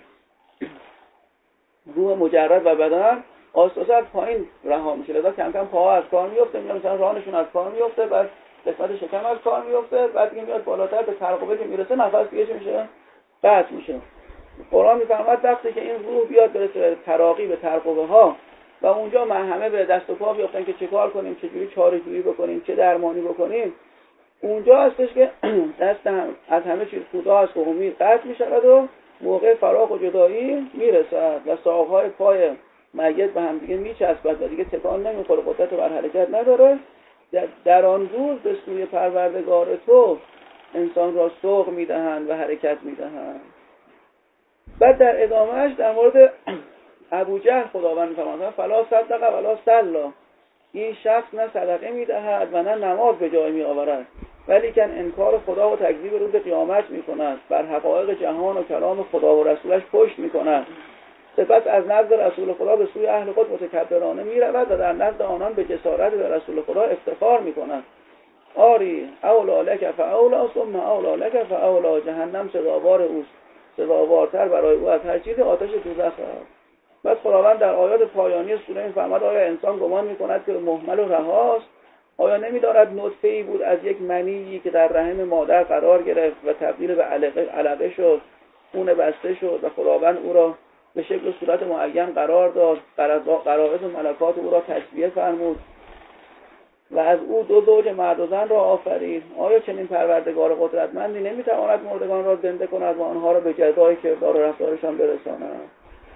A: روح مجرد و بدن آسته از پایین رها میشه، لذا کم کم پاها از کار میفته، میاد مثلا رانشون از کار میفته، بعد قسمت شکم از کار میفته، بعد دیگه میاد بالاتر به ترقوه که میرسه نفس دیگه میشه قطع میشه. قرآن میفرماید وقتی که این روح بیاد برسه تراقی به ترقوه ها و اونجا ما همه به دست و پا بیفتن که چه کار کنیم، چه جوری چاره جویی بکنیم، چه درمانی بکنیم، اونجا هستش که دست هم از همه چیز خدا است و امید قطع میشود و موقع فراق و جدایی میرسد و ساقهای پای میت به هم دیگه میچسبد و دیگه تکان نمیخوره، قدرت بر حرکت نداره. در, در آن روز به سوی پروردگار تو انسان را سوق میدهند و حرکت میدهند. بعد در ادامهش در مورد ابو جهل خداوند میفرماید فلا صدق ولا صلی، این شخص نه صدقه میدهد و نه نماز به جای میآورد، ولی کن انکار خدا و تکذیب روز قیامت میکند، بر حقایق جهان و کلام خدا و رسولش پشت میکند، سپس از نزد رسول خدا به سوی اهل خود متکبرانه میرود و در نزد آنان به جسارت به رسول خدا افتخار میکند. آری اولا لک فاولا ثم اولا لک فاولا، جهنم سزاوار اوست، سزاوارتر برای او از هر چیز آتش دوزخ است. بس خداوند در آیات پایانی سوره می‌فرماید آیا انسان گمان می‌کند که مهمل و رهاست؟ آیا نمی‌داند نطفه‌ای بود از یک منیی که در رحم مادر قرار گرفت و تبدیل به علقه علقه شد، خون بسته شد و خداوند او را به شکل و صورت معین قرار داد، غرایز و ملکات او را تشبیه فرمود و از او دو زوج مرد و زن را آفرید. آیا چنین پروردگار قدرتمندی نمی‌تواند مردگان را زنده کند و آنها را به جزای کردار و رفتارشان برساند؟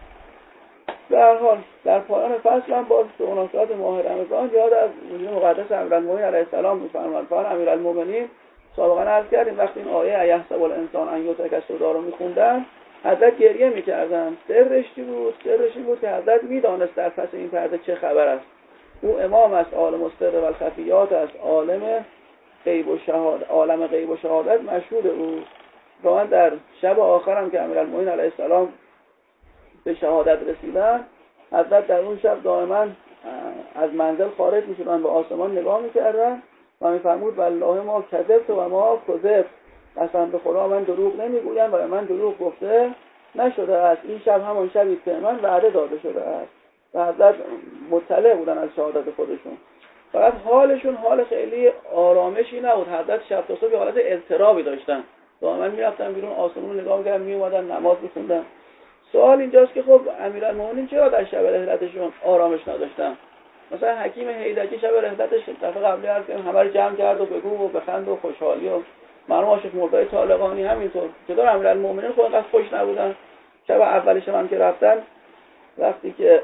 A: به هر حال در پایان فصل هم باز به مناسبت ماه رمضان یاد از مقدس امیرالمومنین علیه السلام می‌فرماید. فان امیرالمومنین سابقا عرض کردیم وقتی این آیه ایحسب الانسان ان یترک سدی رو می‌خوندن حضرت گریه می‌کردن. سرش چی بود؟ سرش این بود که حضرت می‌دانست در پس این پرده چه خبر است. او امام است، عالم السر و الخفیات است، عالم غیب و شهادت، عالم غیب و شهادت مشهود او. واقعا در شب آخرم که امیرالمومنین علیه السلام به شهادت رسیدن، حضرت در اون شب دائما از منزل خارج میشدن، به آسمان نگاه میکردن و میفرمود والله ما کذبت و ما کذبت، قسم به خدا من دروغ نمیگویم و من دروغ گفته نشده است. این شب همان شبی که من وعده داده شده است. و حضرت مطلع بودن از شهادت خودشون، فقط حالشون حال خیلی آرامشی نبود. حضرت شب تا صبح حالت اضطرابی داشتن، دائما میرفتن بیرون آسمون رو نگاه میکردن، میومدن نماز میخوندن. سوال اینجاست که خب امیرالمومنین چرا در شب رحلتشون آرامش نداشتن؟ مثلا حکیم هیدکی شب رحلتش دفعه قبلی عرض کردیم همه رو جمع کرد و بگو و بخند و خوشحالی و مرحوم عاشق مرتضی طالقانی همینطور. چطور امیرالمومنین خب انقدر خوش نبودن؟ شب اولش هم که رفتن، وقتی که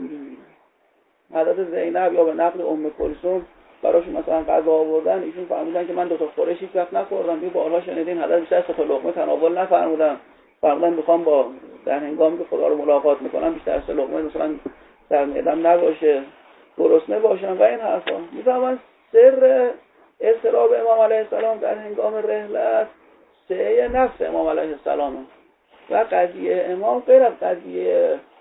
A: حضرت زینب یا به نقل ام کلثوم براشون مثلا غذا آوردن، ایشون فهمیدن که من دو تا خورش هیچ وقت نخوردم. دیگه بارها شنیدین حضرت بیشتر سه تا لقمه تناول نفرمودن، فرمودن میخوام با در هنگامی که خدا رو ملاقات میکنم بیشتر سه لقمه مثلا در معدم نباشه، گرسنه باشم و این حرفا. میفهمن سر اضطراب امام علیه السلام در هنگام رحلت سعی نفس امام علیه السلام و قضیه امام غیر از قضیه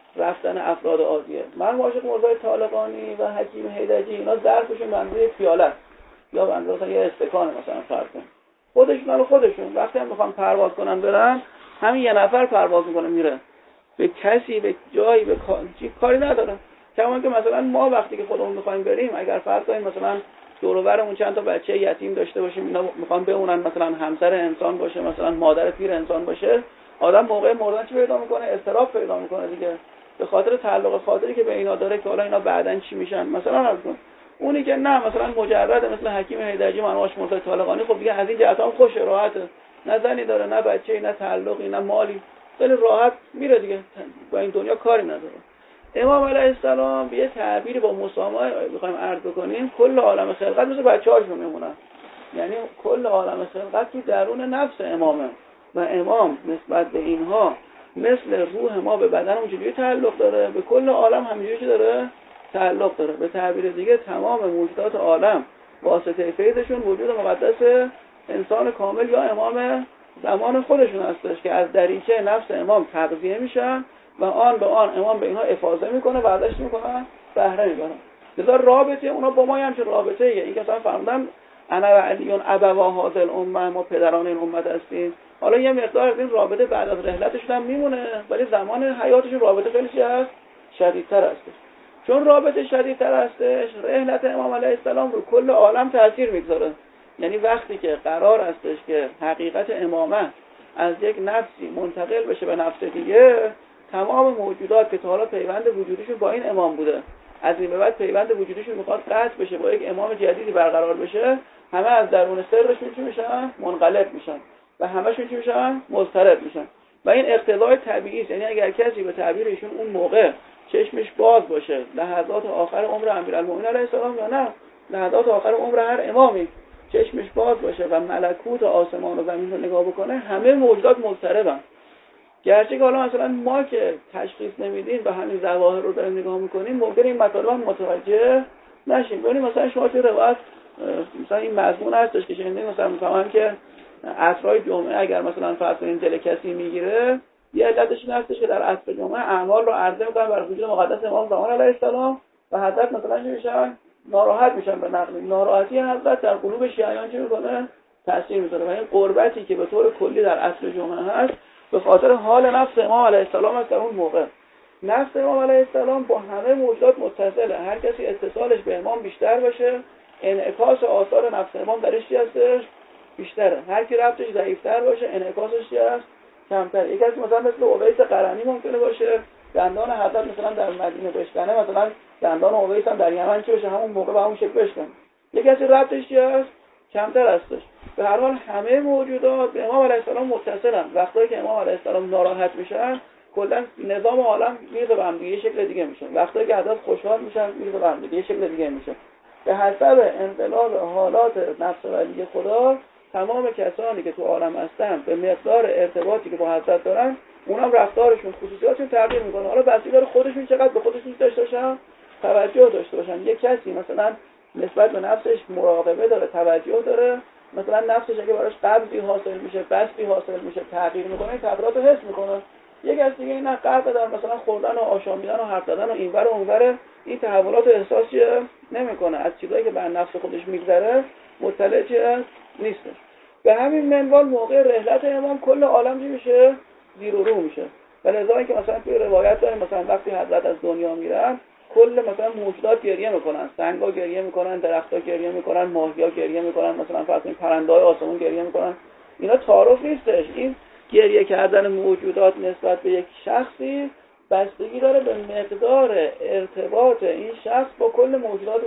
A: رفتن افراد عادیه. من عاشق مرزای طالقانی و حکیم حیدجی اینا ظرفشون بنده پیاله یا بنده مثلا یه استکان مثلا فرض کن. خودشون رو خودشون وقتی هم میخوان پرواز کنن برن همین یه نفر پرواز میکنه میره. به کسی به جایی به کاری نداره. کما که مثلا ما وقتی که خودمون میخوایم بریم اگر فرض کنیم مثلا دور و برمون چند تا بچه یتیم داشته باشیم اینا میخوان بمونن مثلا همسر انسان باشه مثلا مادر پیر انسان باشه آدم موقع مردن چی پیدا میکنه اضطراب پیدا میکنه دیگه به خاطر تعلق خاطری که به اینا داره که حالا اینا بعداً چی میشن مثلا نگم اونی که نه مثلا مجرد مثل حکیم حیدجی منواش مرتضی طالقانی خب دیگه از این جهت هم خوش راحته نه زنی داره نه بچه‌ای نه تعلقی نه مالی خیلی راحت میره دیگه با این دنیا کاری نداره. امام علیه السلام به یه تعبیری با مسامحه میخوایم عرض بکنیم کل عالم خلقت مثل بچه‌هاشون میمونن یعنی کل عالم خلقت تو درون نفس امامه و امام نسبت به اینها مثل روح ما به بدن اونجوری تعلق داره به کل عالم همینجوری داره تعلق داره. به تعبیر دیگه تمام موجودات عالم واسطه فیضشون وجود مقدس انسان کامل یا امام زمان خودشون هستش که از دریچه نفس امام تغذیه میشن و آن به آن امام به اینها افاضه میکنه برداشت میکنه بهره میبرن. لذا رابطه اونا با ما هم چه رابطه ایه این که اصلا فرمودن انا و علیون ابوا هذه الامه ما پدران این امت هستیم. حالا یه مقدار از این رابطه بعد از رحلتشون هم میمونه ولی زمان حیاتشون رابطه خیلی چیز شدیدتر هستش. چون رابطه شدیدتر هستش رحلت امام علیه السلام رو کل عالم تاثیر میگذاره. یعنی وقتی که قرار هستش که حقیقت امامه از یک نفسی منتقل بشه به نفس دیگه تمام موجودات که تا حالا پیوند وجودیشون با این امام بوده از این به بعد پیوند وجودیشون میخواد قطع بشه با یک امام جدیدی برقرار بشه همه از درون سرشون چی میشن منقلب میشن و همه‌شون چی میشن مضطرب میشن و این اقتضای طبیعی است. یعنی اگر کسی به تعبیر ایشون اون موقع چشمش باز باشه لحظات آخر عمر امیرالمومنین علیه السلام یا نه لحظات آخر عمر هر امامی چشمش باز باشه و ملکوت آسمان و زمین رو نگاه بکنه همه موجودات مضطربن. گرچه که حالا مثلا ما که تشخیص نمیدیم و همین ظواهر رو داریم نگاه میکنیم ممکن این مطالب هم متوجه نشیم. ببینید مثلا شما توی روایت مثلا این مضمون هستش که شنیدین مثلا میفهمن که عصرهای جمعه اگر مثلا فرض کنیم دل کسی میگیره یه علتش این هستش که در عصر جمعه اعمال رو عرضه میکنن بر وجود مقدس امام زمان علیه السلام و حضرت مثلا چی میشن ناراحت میشن به نقل ناراحتی حضرت در قلوب شیعیان چی میکنه تاثیر میذاره و این قربتی که به طور کلی در عصر جمعه هست به خاطر حال نفس امام علیه السلام است در اون موقع. نفس امام علیه السلام با همه موجودات متصله. هر کسی اتصالش به امام بیشتر باشه انعکاس آثار نفس امام درش چی هستش بیشتره. هر کی ربطش ضعیف‌تر باشه انعکاسش چی هست کمتر. یک کسی مثلا مثل اویس قرنی ممکنه باشه دندان حضرت مثلا در مدینه بشکنه مثلا دندان اویس هم در یمن چی باشه همون موقع به همون شکل بشکنه. یک کسی ربطش چی هست کمتر هستش. به هر حال همه موجودات به امام علیه السلام متصلن. وقتی که امام علیه السلام ناراحت میشن کلا نظام عالم میره به هم دیگه یه شکل دیگه میشه. وقتی که حضرت خوشحال میشن میره به هم دیگه یه شکل دیگه میشه. به حسب انقلاب حالات نفس ولی خدا تمام کسانی که تو عالم هستن به مقدار ارتباطی که با حضرت دارن اونم رفتارشون خصوصیاتشون تغییر میکنه. حالا بسیاری داره خودشون چقدر به خودشون داشته باشن توجه داشته باشن. یک کسی مثلا نسبت به نفسش مراقبه داره توجه داره مثلا نفسش اگه براش قبضی حاصل میشه بستی حاصل میشه تغییر میکنه تغییرات رو حس میکنه. یک از دیگه اینا قرق در مثلا خوردن و آشامیدن و حرف زدن و اینور و اونور این تحولات و احساسی نمیکنه از چیزایی که بر نفس خودش میگذره مطلع نیستش. به همین منوال موقع رحلت امام کل عالم چی میشه زیر و رو میشه. ولذا اینکه مثلا توی روایت داریم مثلا وقتی حضرت از دنیا میرن کل مثلا موجودات گریه میکنن سنگا گریه میکنن درختها گریه میکنن ماهی‌ها گریه میکنن مثلا فرض کنید پرنده‌های آسمون گریه میکنن. اینا تعارف نیستش. این گریه کردن موجودات نسبت به یک شخصی بستگی داره به مقدار ارتباط این شخص با کل موجودات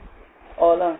A: عالم.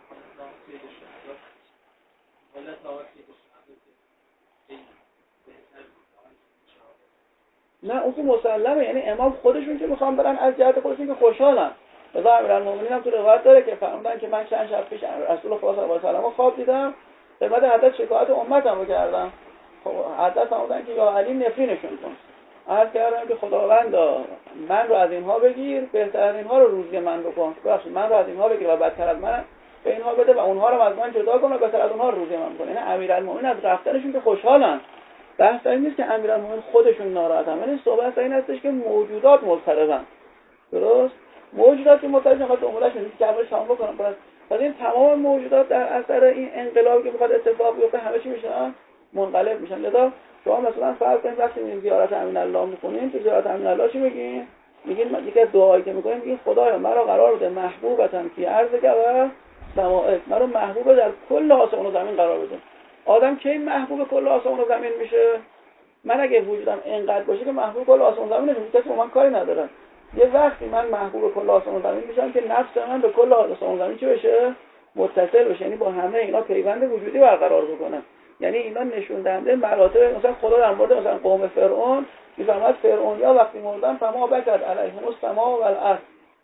A: نه اون که مسلمه. یعنی امام خودشون که میخوان برن از جهت خودشون که خوشحالن. مثلا امیرالمومنین هم تو روایت داره که فرمودن که من چند شب پیش رسول خدا صلی الله علیه و آله خواب دیدم خدمت حضرت شکایت امتم رو کردم. خب حضرت فرمودن که یا علی نفرینشون کن. عرض کردم که خداوندا من رو از اینها بگیر بهتر از اینها رو روزی من بکن. ببخشید من رو از اینها بگیر و بدتر از من به اینها بده و اونها رو از من جدا کن و بهتر از اونها رو روزی من بکن. یعنی امیرالمومنین از رفتنشون که خوشحالن بحث این نیست که امیرالمومنین خودشون ناراحتن، ولی صحبت این هستش که موجودات مضطربن. درست؟ موجودات که مضطربن خاطر امورش نیست که اول شام بکنن. پس پس این تمام موجودات در اثر این انقلابی که میخواد اتفاق بیفته همه چی میشن منقلب میشن. لذا شما مثلا فرض کنید وقتی میرین زیارت امین الله میکنین، تو زیارت امین الله چی میگین؟ میگین یکی از دعایی که میکنین میگین خدایا مرا قرار بده محبوبتن فی ارضک و سمائک، مرا محبوب در کل آسمان و زمین قرار بده. آدم کی محبوب کل آسمان و زمین میشه؟ من اگه وجودم اینقدر باشه که محبوب کل آسمان و زمین نمیشه، کسی با من کاری نداره. یه وقتی من محبوب کل آسمان و زمین میشم که نفس من به کل آسمان و زمین چه بشه؟ متصل بشه، یعنی با همه اینا پیوند وجودی برقرار بکنه. یعنی اینا نشون دهنده مراتب. مثلا خدا در مورد مثلا قوم فرعون میفرماد فرعونیا وقتی مردن فما بکد علیهم السماء والارض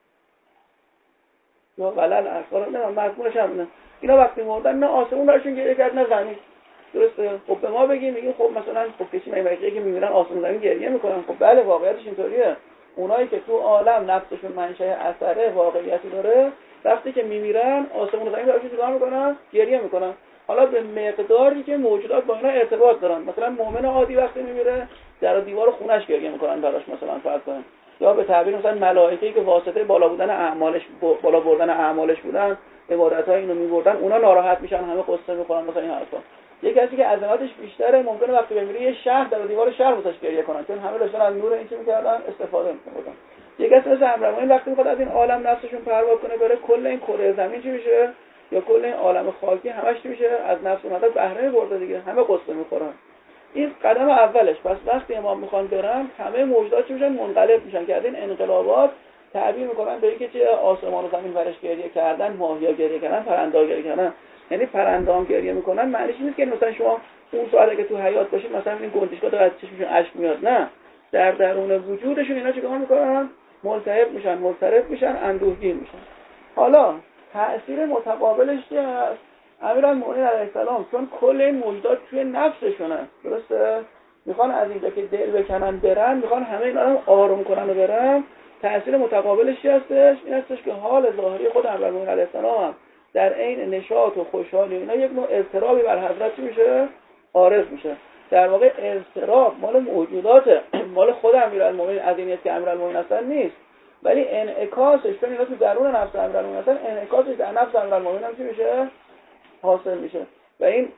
A: یا ولل ارض، نه مضمونش همینه. اینا وقتی مردن نه آسمون براشون گریه کرد نه زمین. درسته؟ خب به ما بگیم میگیم خب مثلا خب کسی میگه که میمیرن آسمون زمین گریه میکنن. خب بله واقعیتش اینطوریه. اونایی که تو عالم نفسشون منشأ اثره واقعیتی داره، وقتی که میمیرن آسمون زمین براشون چیکار میکنن؟ گریه میکنن. حالا به مقداری که موجودات با اینا ارتباط دارن. مثلا مؤمن عادی وقتی میمیره در دیوار خونش گریه میکنن براش، مثلا فرض کنید. یا به تعبیر مثلا ملائکه‌ای که واسطه بالا بودن اعمالش بالا بردن اعمالش بودن، عبادت‌های اینو می‌بردن، اونا ناراحت میشن، همه قصه می‌خورن مثلا این حرفا. یک کسی که عظمتش بیشتره ممکنه وقتی بمیره یه شهر در دیوار شهر واسش گریه کنن، چون همه داشتن از نور این چیزی می‌کردن استفاده می‌کردن. یک کسی مثل امیرالمومنین وقتی می‌خواد از این عالم نفسشون پرواز کنه بره، کل این کره زمین چی میشه؟ یا کل این عالم خاکی همش چی میشه؟ از نفس اومده بهره برده دیگه، همه قصه می‌خورن. این قدم اولش. پس وقتی امام میخوان برن همه موجودات چی میشن؟ منقلب میشن. که از این انقلابات تعبیر میکنن به اینکه چه آسمان و زمین برش گریه کردن، ماهیا گریه کردن، پرنده گریه کردن. یعنی پرنده هم گریه میکنن معنیش نیست که مثلا شما اون ساعتی که تو حیات باشید مثلا این گنجشکا داره از چشمشون اشک میاد، نه، در درون وجودشون اینا چیکار میکنن؟ ملتهب میشن، مضطرب میشن، اندوهگین میشن. حالا تأثیر متقابلش چیه؟ امیرالمومنین علیه السلام چون کل این موجودات توی نفسشونه، درسته؟ میخوان از اینجا که دل بکنن برن، میخوان همه اینا رو آروم کنن و برن. تأثیر متقابلش چی هستش؟ این هستش که حال ظاهری خود امیرالمومنین علیه السلام هم در عین نشاط و خوشحالی اینا یک نوع اضطرابی بر حضرت چی میشه؟ عارض میشه. در واقع اضطراب مال موجودات، مال خود امیرالمومنین از این است که امیرالمومنین اصلا نیست، ولی انعکاسش چون اینا تو درون نفس امیرالمومنین هستن، انعکاسش در نفس امیرالمومنین هم چی میشه؟ حاصل میشه. و این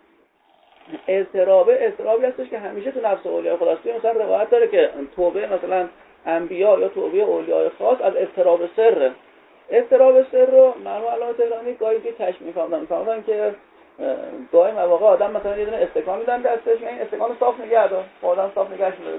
A: اضطرابه اضطرابی هستش که همیشه تو نفس اولیاء خداست. مثلا روایت داره که توبه مثلا انبیا یا توبه اولیاء خاص از اضطراب سر. اضطراب سر رو مرحوم علامه تهرانی گاهی که تشمیع می‌فهمن می‌فهمن که گاهی مواقع آدم مثلا یه دونه استکان میدن دستش، این استکان صاف نگه دار، آدم صاف نگهش می‌داره.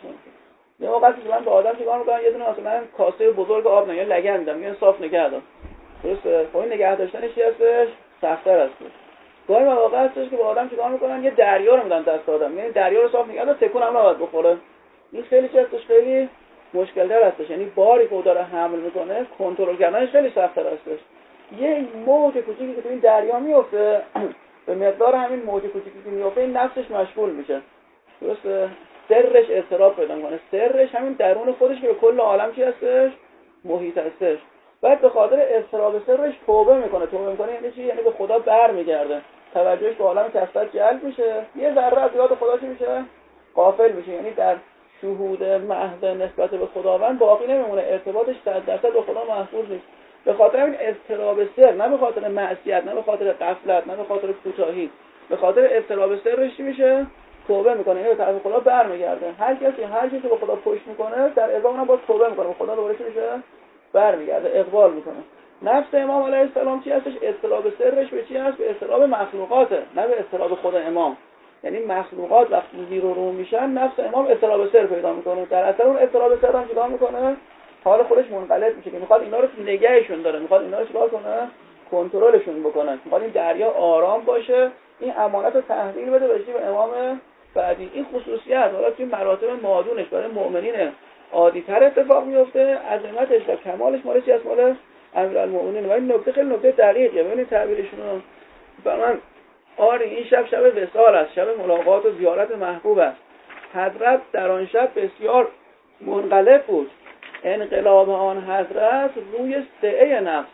A: یه موقعی مثلا به آدم چیکار می‌کنن؟ یه دونه مثلا کاسه بزرگ آب نه یا لگن میدن، میگن صاف نگه دار. درسته؟ خب این نگه داشتنش چی هستش؟ سخت‌تر است. گاهی مواقع هستش که با آدم چیکار میکنن؟ یه دریا رو میدن دست آدم، یعنی دریا رو صاف نگه دار، تکون هم نباید بخوره. این خیلی چه هستش؟ خیلی مشکل‌تر هستش. یعنی باری که داره حمل میکنه کنترل کردنش خیلی سخت‌تر هستش. یه موج کوچیکی که تو این دریا میفته به مقدار همین موج کوچیکی که میفته این نفسش مشغول میشه. درسته؟ سرش اضطراب پیدا میکنه. سرش همین درون خودش که به کل عالم چی هستش؟ محیط هستش. بعد به خاطر اضطراب سرش توبه میکنه. توبه میکنه یعنی چی؟ یعنی به خدا برمیگرده. توجهش به عالم کثرت جلب میشه. یه ذره از یاد خدا چی میشه؟ غافل میشه. یعنی در شهود محض نسبت به خداوند باقی نمیمونه. ارتباطش صد درصد به خدا محفوظ نیست. به خاطر این اضطراب سر، نه به خاطر معصیت، نه به خاطر غفلت، نه به خاطر کوتاهی، به خاطر اضطراب سرش چی میشه؟ توبه میکنه. یعنی به طرف خدا برمیگرده. هر کسی هر چیزی به خدا پشت میکنه در ازا اونم باز توبه میکنه. به خدا دوباره چی میشه؟ برمیگرده، اقبال میکنه. نفس امام علیه السلام چی هستش؟ اضطراب سرش به چی هست؟ به اضطراب مخلوقاته، نه به اضطراب خود امام. یعنی مخلوقات وقتی زیر و رو میشن نفس امام اضطراب سر پیدا میکنه. در اثر اون اضطراب سر هم چیکار میکنه؟ حال خودش منقلب میشه که میخواد اینا رو نگهشون داره، میخواد اینا رو چیکار کنه؟ کنترلشون بکنه. میخواد این دریا آرام باشه، این امانت رو تحویل بده بهش به امام بعدی. این خصوصیت حالا توی مراتب مادونش برای مؤمنین عادی‌تر اتفاق میفته. عظمتش و کمالش مال چی است؟ مال امیرالمومنین. و این نکته خیلی نکته دقیقیه. ببینید تعبیرشون رو فرمان آری این شب شب وصال است، شب ملاقات و زیارت محبوب است. حضرت در آن شب بسیار منقلب بود. انقلاب آن حضرت روی سعه نفس،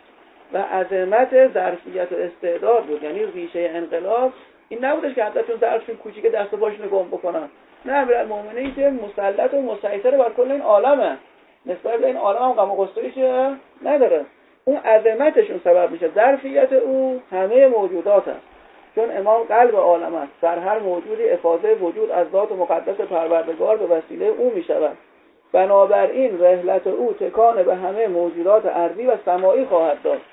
A: و عظمت ظرفیت و استعداد بود. یعنی ریشه انقلاب این نبودش که حتی چون ظرفشون کوچیک دست و پاشونو گم بکنن، نه، امیرالمومنین که مسلط و مسیطر بر کل این عالمه، نسبت به این عالم هم غم و غصه‌ای که نداره. اون عظمتشون سبب میشه. ظرفیت او همه موجودات است، چون امام قلب عالم است. در هر موجودی افاضه وجود از ذات مقدس پروردگار به وسیله او میشود. بنابراین رحلت او تکان به همه موجودات ارضی و سماعی خواهد داد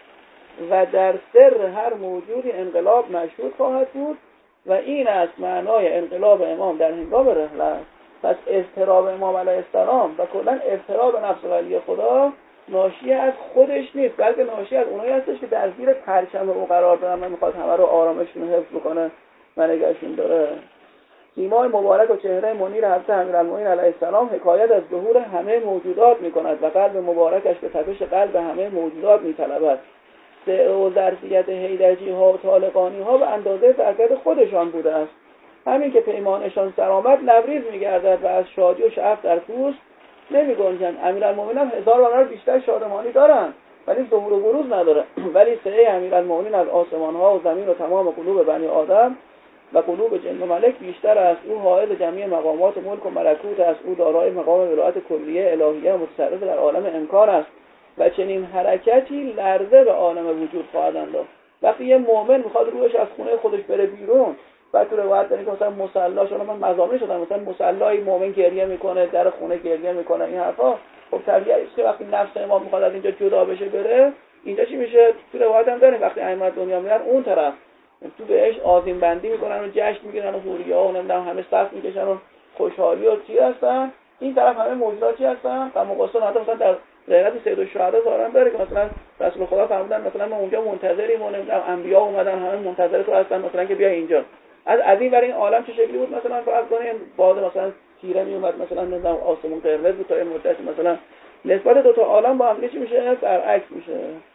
A: و در سر هر موجودی انقلاب مشهود خواهد بود و این است معنای انقلاب امام در هنگام رحلت. پس اضطراب امام علیه السلام و کلا اضطراب نفس ولی خدا ناشی از خودش نیست، بلکه ناشی از اونایی هستش که در زیر پرچم او قرار دارن و میخواد همه رو آرامششون رو حفظ بکنه و نگهشون داره. سیمای مبارک و چهره منیر حضرت امیرالمومنین علیه السلام حکایت از ظهور همه موجودات میکند و قلب مبارکش به تپش قلب همه موجودات میطلبد. سعه و ظرفیت حیدری ها و طالقانی ها به اندازه ظرفیت خودشان بوده است. همین که پیمانشان سرآمد لبریز میگردد و از شادی و شعف در پوست نمیگنجند. امیرالمومنین هم هزار برابر بیشتر شادمانی دارن ولی ظهور و بروز نداره. ولی سعه امیرالمومنین از آسمان ها و زمین و تمام قلوب بنی آدم و قلوب جن و ملک بیشتر است. او حائز جمعی مقامات ملک و ملکوت است. او دارای مقام ولایت کلیه الهیه متصرف در عالم امکان است و چنین حرکتی لرزه به عالم وجود خواهد انداخت. وقتی یه مؤمن میخواد روحش از خونه خودش بره بیرون، بعد تو روایت داریم که مثلا مصلا شدن، من مزامین شدن، مثلا مصلای مؤمن گریه میکنه، در خونه گریه میکنه، این حرفا خب طبیعیه که وقتی نفس امام میخواد از اینجا جدا بشه بره، اینجا چی میشه؟ تو روایت هم داریم وقتی ائمه دنیا میرن اون طرف تو بهش آذین بندی میکنن و جشن میگیرن و حوریا و نمیدونم همه صف میکشن و خوشحالی و چی هستن. این طرف همه موجودات چی هستن؟ غم و غصه. حتی مثلا در غیرت سید الشهدا ظاهرا داره که مثلا رسول خدا فرمودن مثلا ما اونجا منتظریم و نمیدونم انبیا اومدن همه منتظر تو هستن مثلا که بیا اینجا. از از این برای این عالم چه شکلی بود؟ مثلا فرض کنیم باد مثلا تیره می اومد، مثلا نمیدونم آسمون قرمز بود تا این مدت، مثلا نسبت دو تا عالم با هم چی میشه؟ برعکس میشه.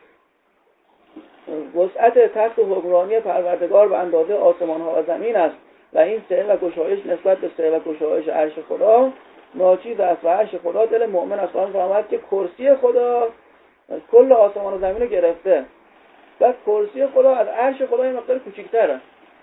A: وسعت تخت و حکمرانی پروردگار به اندازه آسمان ها و زمین است و این سعه و گشایش نسبت به سعه و گشایش عرش خدا ناچیز است و عرش خدا دل مؤمن است. آن فهمد که کرسی خدا کل آسمان و زمین رو گرفته و کرسی خدا از عرش خدا یه مقدار کوچیک‌تره.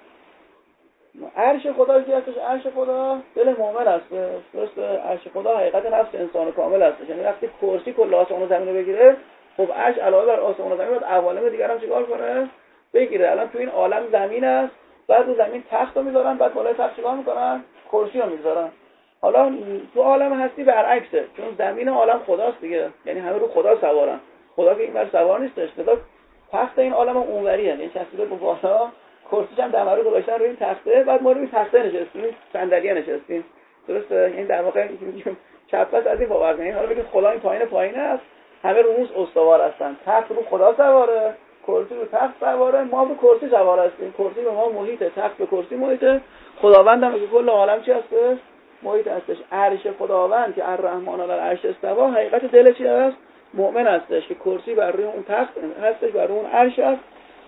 A: عرش خدا کی هستش؟ عرش خدا دل مؤمن است. درست عرش خدا حقیقت نفس انسان کامل است. یعنی وقتی کرسی کل آسمان و زمین رو بگیره، خب عرش علاوه بر آسمان و زمین باید عوالم دیگر هم چیکار کنه؟ بگیره. الان تو این عالم زمین است، بعد رو زمین تخت رو میذارن، بعد بالای تخت چیکار میکنن؟ کرسی رو میذارن. حالا تو عالم هستی برعکسه، چون زمین عالم خداست دیگه، یعنی همه رو خدا سوارن. خدا که اینور سوار نیستش، خدا تخت این عالم هم اونوریه، یعنی چسبیده به بالا، کرسیش هم دمرو گذاشتن روی این تخته، بعد ما روی تخته نشستیم، صندلیه نشستیم. درسته؟ این در واقع میگیم چپ از این باور کنید. حالا بگید خدا این پایین پایین است، همه رو موس استوار هستن، تخت رو خدا سواره، کرسی رو تخت سواره، ما رو کرسی سوار هستیم. کرسی به ما محیطه، تخت به کرسی محیطه، خداوند هم که کل عالم چی هسته؟ محیط هستش. عرش خداوند که الرحمن علی العرش استوا، حقیقت دل چی هست؟ مؤمن هستش که کرسی بر روی اون تخت هستش، بر روی اون عرش است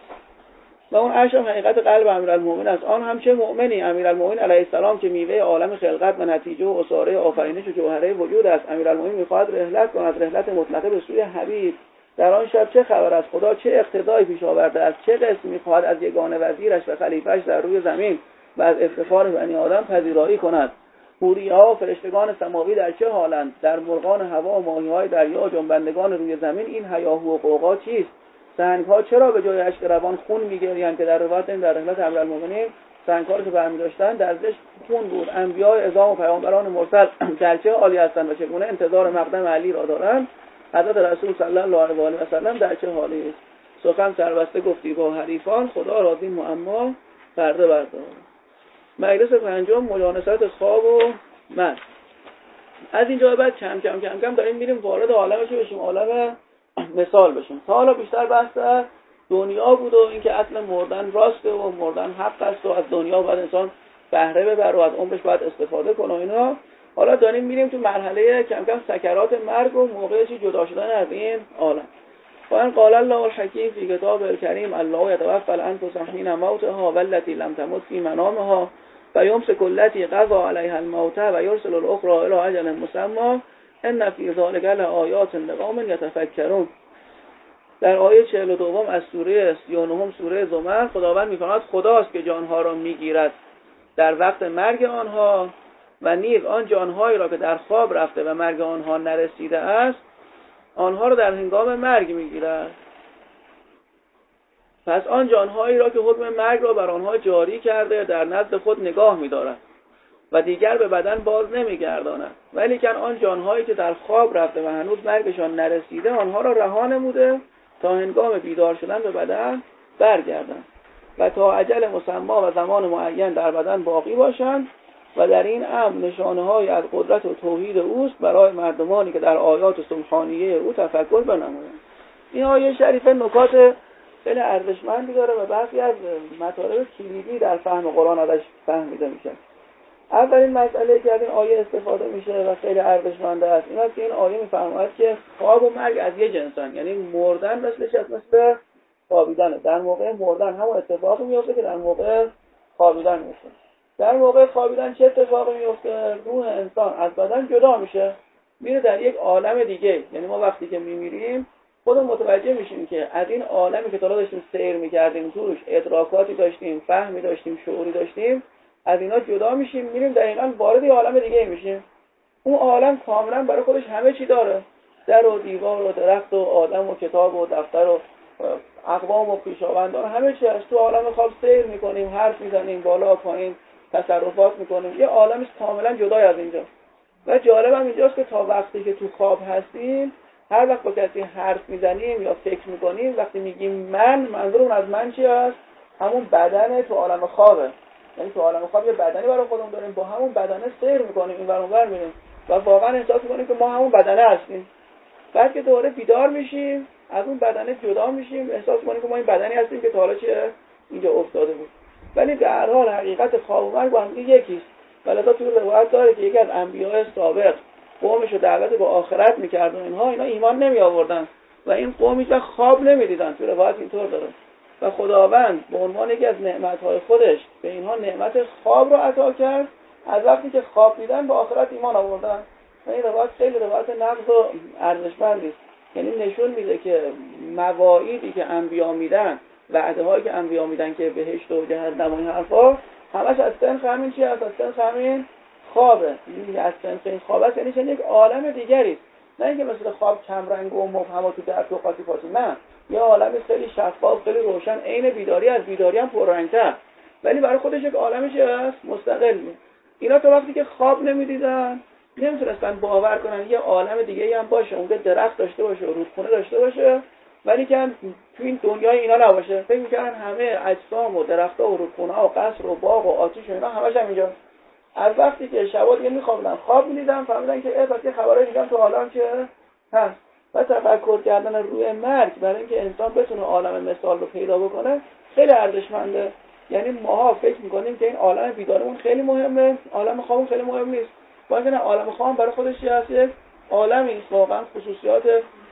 A: و اون عرش هم حقیقت قلب امیرالمومنین است. آن هم چه مؤمنی امیرالمومنین علیه السلام که میوه عالم خلقت و نتیجه و اصاره آفرینش و جوهره وجود است. امیرالمومنین میخواهد رحلت کند، رحلت مطلقه به سوی حبیب. در آن شب چه خبر است؟ خدا چه اقتضایی پیش آورده است؟ چه قسم میخواهد از یگانه وزیرش و خلیفه‌اش در روی زمین و از افتخار بنی آدم پذیرایی کند؟ حوری‌ها و فرشتگان سماوی در چه حالند؟ در مرغان هوا و ماهی‌های دریا و جنبندگان روی زمین این هیاهو و غوغا چیست؟ سنگ‌ها چرا به جای اشک روان خون می‌گریند؟ که در روایت در رحلت امیرالمومنین سنگ‌ها رو که برمی داشتن در زش خون بود. انبیاء اعظام و پیامبران مرسل در چه حالی هستند و چگونه انتظار مقدم علی را دارند؟ حضرت رسول صلی الله علیه و آله و سلم در چه حالی است؟ سخن سربسته گفتی با حریفان، خدا راضی معما پرده بردار. مجلس پنجم، مجانست خواب و مست. از اینجا بعد کم کم کم کم داریم میریم وارد عالمش بشیم، عالم مثال بشیم. تا حالا بیشتر بحث دنیا بود و اینکه اصل مردن راسته و مردن حق است و از دنیا باید انسان بهره ببره و از عمرش باید استفاده کنه اینا. حالا داریم میریم تو مرحله کم کم سکرات مرگ و موقع چی جدا شدن از این عالم. وان قال الله الحکیم فی کتاب الکریم الله یتوفی الانفس حین موتها والتی لم تمت فی منامها و یمسک التی قضى علیها الموت و یرسل الاخرى الی اجل مسمى ان فی ذلک لآیات لقوم یتفکرون. در آیه چهل و دو از سوره سی و نه سوره زمر خداوند می‌فرماید خداست که جانها را میگیرد در وقت مرگ آنها و نیز آن جانهایی را که در خواب رفته و مرگ آنها نرسیده است آنها را در هنگام مرگ میگیرد. پس آن جانهایی را که حکم مرگ را بر آنها جاری کرده در نزد خود نگاه می‌دارد و دیگر به بدن باز نمیگرداند، ولی کن آن جانهایی که در خواب رفته و هنوز مرگشان نرسیده آنها را رها نموده تا هنگام بیدار شدن به بدن برگردند و تا اجل مسمی و زمان معین در بدن باقی باشند و در این امر نشانه‌های از قدرت و توحید اوست برای مردمانی که در آیات سبحانیه او تفکر بنمایند. این آیه شریفه نکات خیلی ارزشمندی داره و برخی از مطالب کلیدی در فهم قرآن ازش فهمیده میشه. اولین مسئله که از این آیه استفاده میشه و خیلی ارزشمند است این است که این آیه میفرماید که خواب و مرگ از یه جنسن، یعنی مردن مثلش از مثل خوابیدنه. در موقع مردن همون اتفاقی میفته که در موقع خوابیدن میفته. در موقع خوابیدن چه اتفاقی میفته؟ روح انسان از بدن جدا میشه، میره در یک عالم دیگه. یعنی ما وقتی که میمیریم خودمون متوجه میشیم که از این عالمی که تا حالا داشتیم سیر میکردیم توش ادراکاتی داشتیم، فهمی داشتیم، شعوری داشتیم، از اینا جدا میشیم، میریم دقیقاً وارد یه عالم دیگه میشیم. اون عالم کاملا برای خودش همه چی داره، در و دیوار و درخت و آدم و کتاب و دفتر و اقوام و پیشاوندان، همه چی از تو عالم خواب سیر میکنیم، حرف میزنیم، بالا پایین تصرفات میکنیم. یه عالمش کاملا جدای از اینجا. و جالب هم اینجاست که تا وقتی که تو خواب هستیم هر وقت با کسی حرف میزنیم یا فکر میکنیم وقتی میگیم من، منظورمون از من چی است؟ همون بدن تو عالم خوابه. یعنی تو عالم خواب یه بدنی برای خودمون داریم، با همون بدنه سیر میکنیم، این ور اون ور میریم و واقعا احساس میکنیم که ما همون بدنه هستیم. بعد که دوباره بیدار میشیم از اون بدنه جدا میشیم، احساس میکنیم که ما این بدنی هستیم که تا حالا چیه اینجا افتاده بود. ولی در هر حال حقیقت خواب و مرگ با هم یکیست. ولذا تو روایت داره که یکی از انبیاء سابق قومش رو دعوت به آخرت میکرد و اینها اینا ایمان نمی آوردن و این قوم هیچ خواب نمیدیدن. تو روایت اینطور داره و خداوند به عنوان یکی از نعمت‌های خودش به اینها نعمت خواب رو عطا کرد. از وقتی که خواب دیدن به آخرت ایمان آوردن. و این روایت خیلی روایت نقض و ارزشمندی است. یعنی نشون میده که مواعیدی که انبیا میدن، وعده‌هایی که انبیا میدن که بهشت و جهنم و این حرفا، همش از سنخ همین چیه؟ از سنخ همین خوابه. این از سنخ این خواب است، یعنی چه یک عالم دیگری. نه اینکه مثل خواب کم رنگ و مبهم و تو در تو قاطی پاتی، نه، یه عالم خیلی شفاف، خیلی روشن، عین بیداری، از بیداری هم پررنگ‌تر، ولی برای خودش یک عالمش هست مستقلی. اینا تا وقتی که خواب نمی‌دیدن نمیتونستن باور کنن یه عالم دیگه‌ای هم باشه، اونجا درخت داشته باشه، رودخونه داشته باشه، ولی که تو این دنیای اینا نباشه. فکر می‌کردن همه اجسام و درخت‌ها و رودخونه‌ها و قصر و باغ و آتش و اینا همش هم اینجا. از وقتی که شبا دیگه می‌خوابیدن، خواب می‌دیدن، فهمیدن که اه پس یه خبرای دیگه هم تو عالم چه هست. و تفکر کردن روی مرگ برای اینکه انسان بتونه عالم مثال رو پیدا بکنه خیلی ارزشمنده. یعنی ماها فکر می‌کنیم که این عالم بیدارمون خیلی مهمه، عالم خوابمون خیلی مهم نیست. با اینکه عالم خواب برای خودش چی هست؟ یک عالمی است، واقعا خصوصیات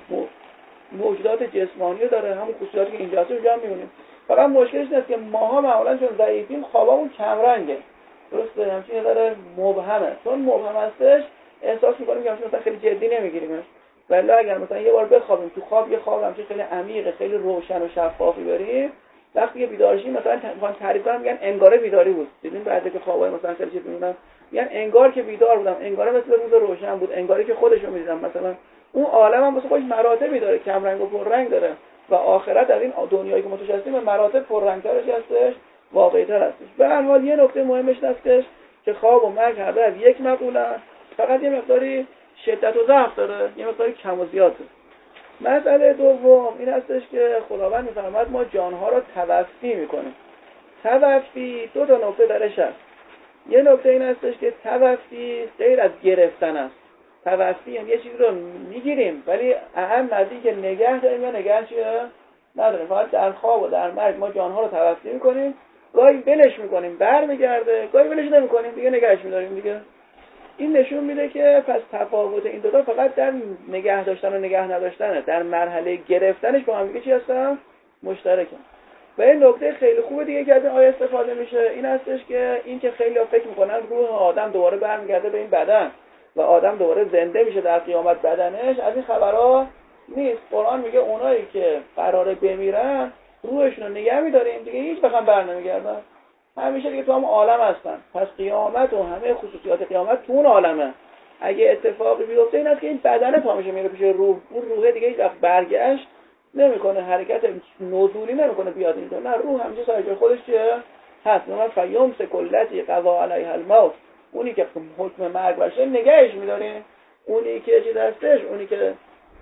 A: موجودات جسمانی داره، همون خصوصیاتی که اینجا هست اونجا هم می‌بینیم. فقط مشکلش اینه که ماها معمولاً چون ضعیفیم خوابمون کم رنگه. درسته؟ همچین یه ذره مبهمه. چون مبهم هستش احساس می‌کنیم که مثلا خیلی جدی نمی‌گیریمش. ولی اگر مثلا یه بار بخوابیم تو خواب، یه خواب همچین خیلی عمیق، خیلی روشن و شفافی بریم، وقتی که بیدار شیم مثلا میخوان تعریف کنم میگن انگار بیداری بود. دیدین بعضی که خوابای مثلا خیلی چیز می‌بینن میگن انگار که بیدار بودم، انگار مثل روز روشن بود، انگاری که خودشو می‌دیدم. مثلا اون عالم هم واسه خودش مراتبی داره، کم رنگ و پر رنگ داره و آخرت از این دنیایی که ما توش هستیم به مراتب پررنگ‌ترش هستش، واقعی‌تر هستش. به هر حال یه نکته مهمش هستش که خواب و مرگ هر دو از یک مقولن، فقط یه مقداری شدت و ضعف داره، یه مقداری کم و زیاد داره. مسئله دوم این هستش که خداوند می‌فرماید ما جانها را توفی می‌کنیم. توفی دو تا نکته درش هست. یه نکته این هستش که توفی غیر از گرفتن است. توفی یعنی یه چیزی رو میگیریم ولی اهم نزدیک که نگه داریم یا نگه چیه نداریم. فقط در خواب و در مرگ ما جانها رو توفی می‌کنیم، گاهی ولش می‌کنیم برمیگرده، گاهی ولش نمی‌کنیم دیگه نگهش می‌داریم دیگه. این نشون میده که پس تفاوت این دو تا فقط در نگه داشتن و نگه نداشتنه، در مرحله گرفتنش با هم دیگه چی هستن؟ مشترکن. و این نکته خیلی خوبه دیگه که از این آیه استفاده میشه این هستش که این که خیلی‌ها فکر میکنن روح آدم دوباره برمیگرده به این بدن و آدم دوباره زنده میشه در قیامت بدنش، از این خبرها نیست. قرآن میگه اونایی که قراره بمیرن روحشون رو نگه می‌داریم دیگه هیچ بخوام برنمیگردن، همیشه دیگه تو هم عالم هستن. پس قیامت و همه خصوصیات قیامت تو اون عالمه. اگه اتفاقی بیفته این است که این بدن پا میشه میره پیش روح، اون روح دیگه هیچ وقت برگشت نمیکنه، حرکت نزولی نمیکنه بیاد اینجا، نه، روح همیشه سر جای خودش چیه هست. مثلا فیوم سکلتی قضا علیها الموت، اونی که حکم مرگ باشه نگهش می‌داریم، اونی که چیز هستش، اونی که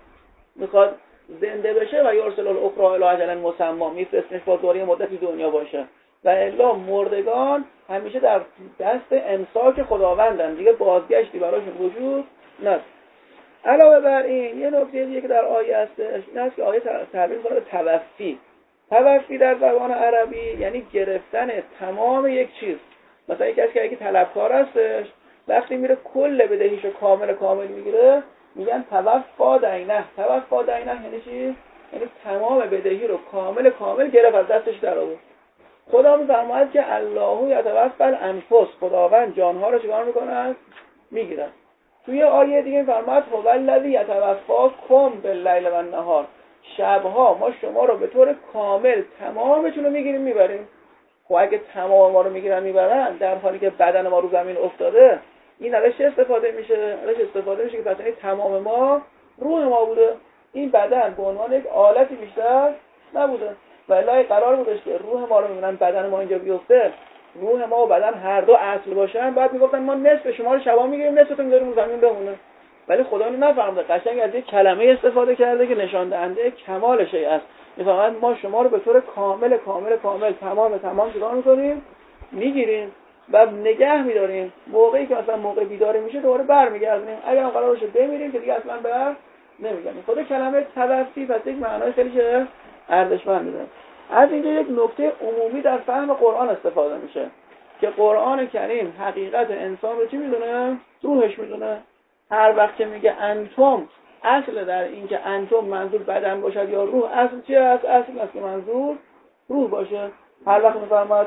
A: میخواد زنده بشه و یرسل الاخرى الی اجل مسمى، میفرستش با دوره مدتی دنیا باشه. و الا مردگان همیشه در دست امساک خداوندن، دیگه بازگشتی براشون وجود نداره. علاوه بر این یه نکته دیگه که در آیه هستش این است که آیه تعبیر می‌کنه توفی. توفی در زبان عربی یعنی گرفتن تمام یک چیز. مثلا یک کسی که اگه طلبکار هستش وقتی میره کل بدهیشو کامل کامل میگیره میگن توفا دینه. توفا دینه یعنی چی؟ یعنی تمام بدهی رو کامل کامل گرفت از دستش در آورد. خدا میفرماید که الله یتوفی الانفس، خداوند جانها رو چیکار میکنه؟ میگیره. توی آیه دیگه میفرماید هو الذی یتوفاکم باللیل و النهار، شبها ما شما رو به طور کامل تمامشون رو میگیریم میبریم. خب اگه تمام ما رو میگیرن میبرن در حالی که بدن ما رو زمین افتاده، این ازش چه استفاده میشه؟ ازش استفاده میشه که پس این تمام ما روح ما بوده، این بدن به عنوان یک آلتی بیشتر نبوده. ولی قرار بودش که روح ما رو میبرن بدن ما اینجا بیفته، روح ما و بدن هر دو اصل باشن، بعد میگفتن ما نصف شما رو شبا میگیریم نصفتون میذاریم رو زمین بمونه. ولی خدا اینو نفهمده، قشنگ از یک کلمه استفاده کرده که نشان دهنده کمال شیء است. میفهمن ما شما رو به طور کامل کامل کامل تمام تمام چیکار میکنیم؟ میگیریم و نگه میداریم. موقعی که مثلا موقع بیداری میشه دوباره برمیگردیم. اگر هم قرار باشه بمیریم که دیگه اصلا بر نمیگردیم. خود کلمه توفی پس یک معنای خیلی چه ارزشمندی داره. از اینجا یک نکته عمومی در فهم قرآن استفاده میشه که قرآن کریم حقیقت انسان رو چی میدونه؟ روحش میدونه. هر وقت که میگه انتم، اصل در این که انتم منظور بدن باشد یا روح، اصل چی است؟ اصل است که منظور روح باشه. هر وقت میفرماد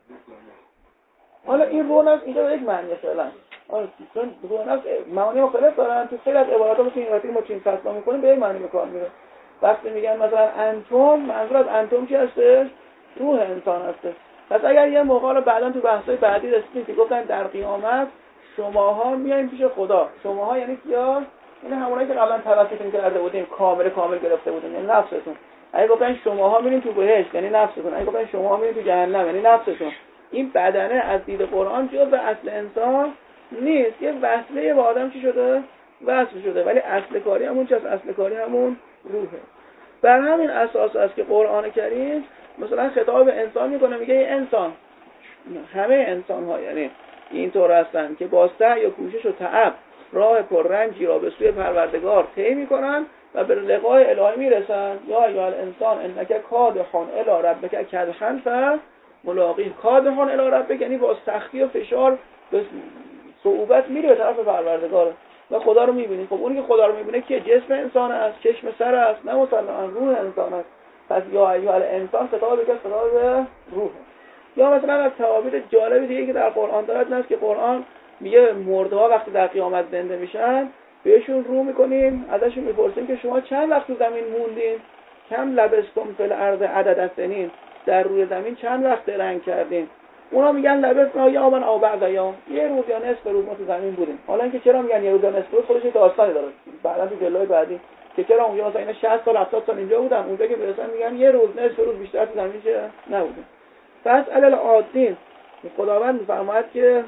A: حالا این روح نفس اینجا به یک معنی فعلا، چون روح نفس معانی مختلف دارن، تو خیلی از عبارات که این وقتی ما چین فصلا میکنیم به یک معنی به کار میره. وقتی میگن مثلا انتم، منظور از انتم چی هستش؟ روح انسان هستش. پس اگر یه موقع رو بعداً تو بحث‌های بعدی رسیدیم که گفتن در قیامت شماها میایین پیش خدا، شماها یعنی کیا؟ این همونایی که قبلا توسطتون کرده بودیم کامل کامل گرفته بودیم، یعنی نفستون. اگه گفتن شماها میرین تو بهشت یعنی نفستون، اگه گفتن شماها میرین تو جهنم یعنی نفستون. این بدنه از دید قرآن جزء اصل انسان نیست، یه وصله با آدم چی شده؟ وصل شده، ولی اصل کاری همون چیه؟ اصل کاری همون روحه. بر همین اساس است که قرآن کریم مثلا خطاب به انسان میکنه، میگه ای انسان، همه انسان ها یعنی اینطور هستن که با سعی و کوشش و تعب راه پررنجی را به سوی پروردگار طی میکنن و به لقای الهی میرسن. یا ایها الانسان انک کادح الی ربک کدحا فملاقیه. کادح الی ربک یعنی با سختی و فشار به صعوبت میری به طرف پروردگار و خدا رو میبینی. خب اونی که خدا رو میبینه که جسم انسان است، چشم سر است، نه مسلما روح انسان است. پس یا ایها الانسان خطاب به خطاب روح. یا مثلا از تعابیر جالب دیگه که در قرآن دارد این است که قرآن میگه مرده‌ها وقتی در قیامت زنده میشن بهشون رو میکنیم، ازشون میپرسیم که شما چند وقت تو زمین موندین؟ کم لبستم فی الارض عدد سنین، در روی زمین چند وقت درنگ کردین؟ اونا میگن لبسنا یوما او بعض ایام، یه روز یا نصف روز ما تو زمین بودیم. حالا اینکه چرا میگن یه روز یا نصف روز خودش داستانی داره، بعدا تو جلوی بعدی که چرا اونجا مثلا اینا شصت سال هفتاد سال اینجا بودن، اونجا که برسن میگن یه روز نصف روز بیشتر تو زمین چه نبودیم. پس علل عادین خداوند میفرماید که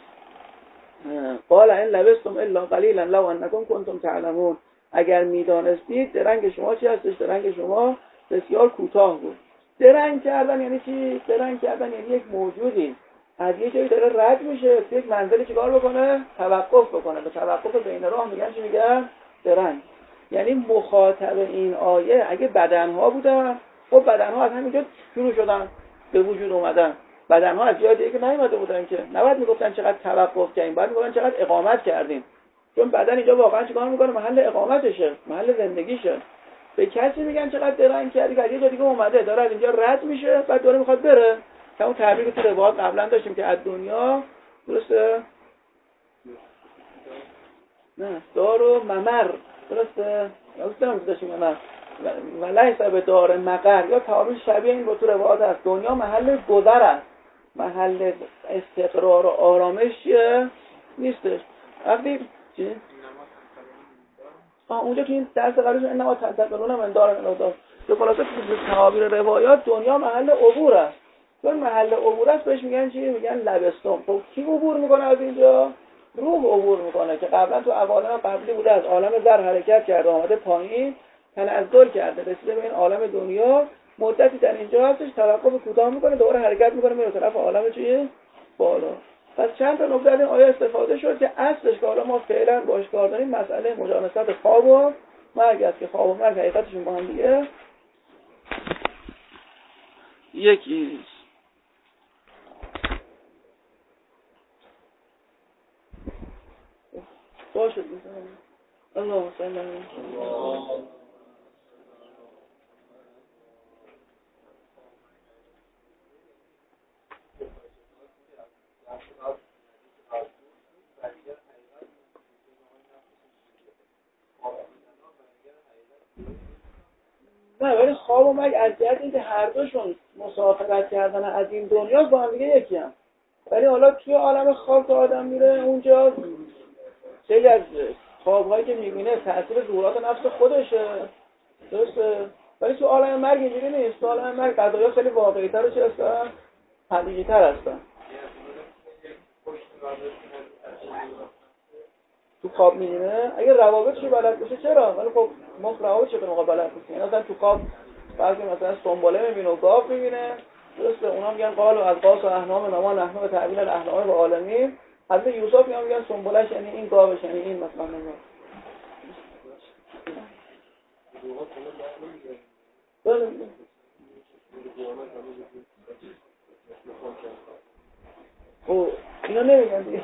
A: قال ان لبستم الا قلیلا لو انکم کنتم تعلمون، اگر میدانستید درنگ شما چی هستش؟ درنگ شما بسیار کوتاه بود. درنگ کردن یعنی چی؟ درنگ کردن یعنی یک موجودی از یه جایی داره رد میشه تو یک منزلی چیکار بکنه؟ توقف بکنه. به توقف بین راه میگن چی؟ میگن درنگ. یعنی مخاطب این آیه اگه بدنها بودن، خب بدنها از همینجا شروع شدن به وجود اومدن. بدنها از جای دیگه که نیومده بودن که نباید میگفتن چقدر توقف کردیم، باید میگفتن چقدر اقامت کردیم، چون بدن اینجا واقعا چیکار میکنه؟ محل اقامتشه، محل زندگیشه. به کسی میگن چقدر درنگ کردی که یه جا دیگه اومده داره از اینجا رد میشه بعد دوره میخواد بره. همون تعبیری که تو روایات قبلا داشتیم که از دنیا درسته نه دار و ممر، درسته یادتون داشتیم نه ولیس به دار مقر یا تعابیر شبیه این با تو روایات هست. دنیا محل گذر است، محل استقرار و آرامش نیستش. وقتی چی؟ آه اونجا که این درس قبلش انما تنتقلون من دار من دار به خلاصه تعابیر روایات دنیا محل عبور است. چون محل عبور است بهش میگن چی؟ میگن لبستون. خب کی عبور میکنه از اینجا؟ روح عبور میکنه که قبلا تو عوالم قبلی بوده، از عالم زر حرکت کرده آمده پایین تنزل کرده رسیده به این عالم دنیا، مدتی در اینجا هستش، توقف کوتاه میکنه دوباره حرکت میکنه میره طرف عالم چیه؟ بالا. پس چند تا نکته از این آیه استفاده شد که اصلش که حالا ما فعلا باش کار داریم مسئله مجانست خواب و مرگ است که خواب و مرگ حقیقتشون با هم دیگه یکی باشه می‌ذارم. الله صلی الله علیه و نه ولی خواب و مرگ از جهت اینکه هر دوشون مسافرت کردن از این دنیا با هم دیگه یکی هم. ولی حالا توی عالم خواب که آدم میره اونجا خیلی از خواب‌هایی که می‌بینه تأثیر ظهورات نفس خودشه، درسته؟ ولی تو عالم مرگ اینجوری نیست. تو عالم مرگ قضایا خیلی واقعی‌تر و چه هستن؟ حقیقی‌تر هستن. تو خواب می‌بینه اگه روابطش بلد باشه چرا؟ ولی خب مخ روابطش به موقع بلد نیست. مثلا تو خواب بعضی مثلا سنبله می‌بینه و گاو می‌بینه، درسته؟ اونا میگن قال و القاس و احنام نما نحن و تعبیل الاحنام و عالمین. حضرت یوسف میگن میگن سنبله‌ش یعنی این گاوش یعنی این مثلا نما. بله او اینا نمیگن دیگه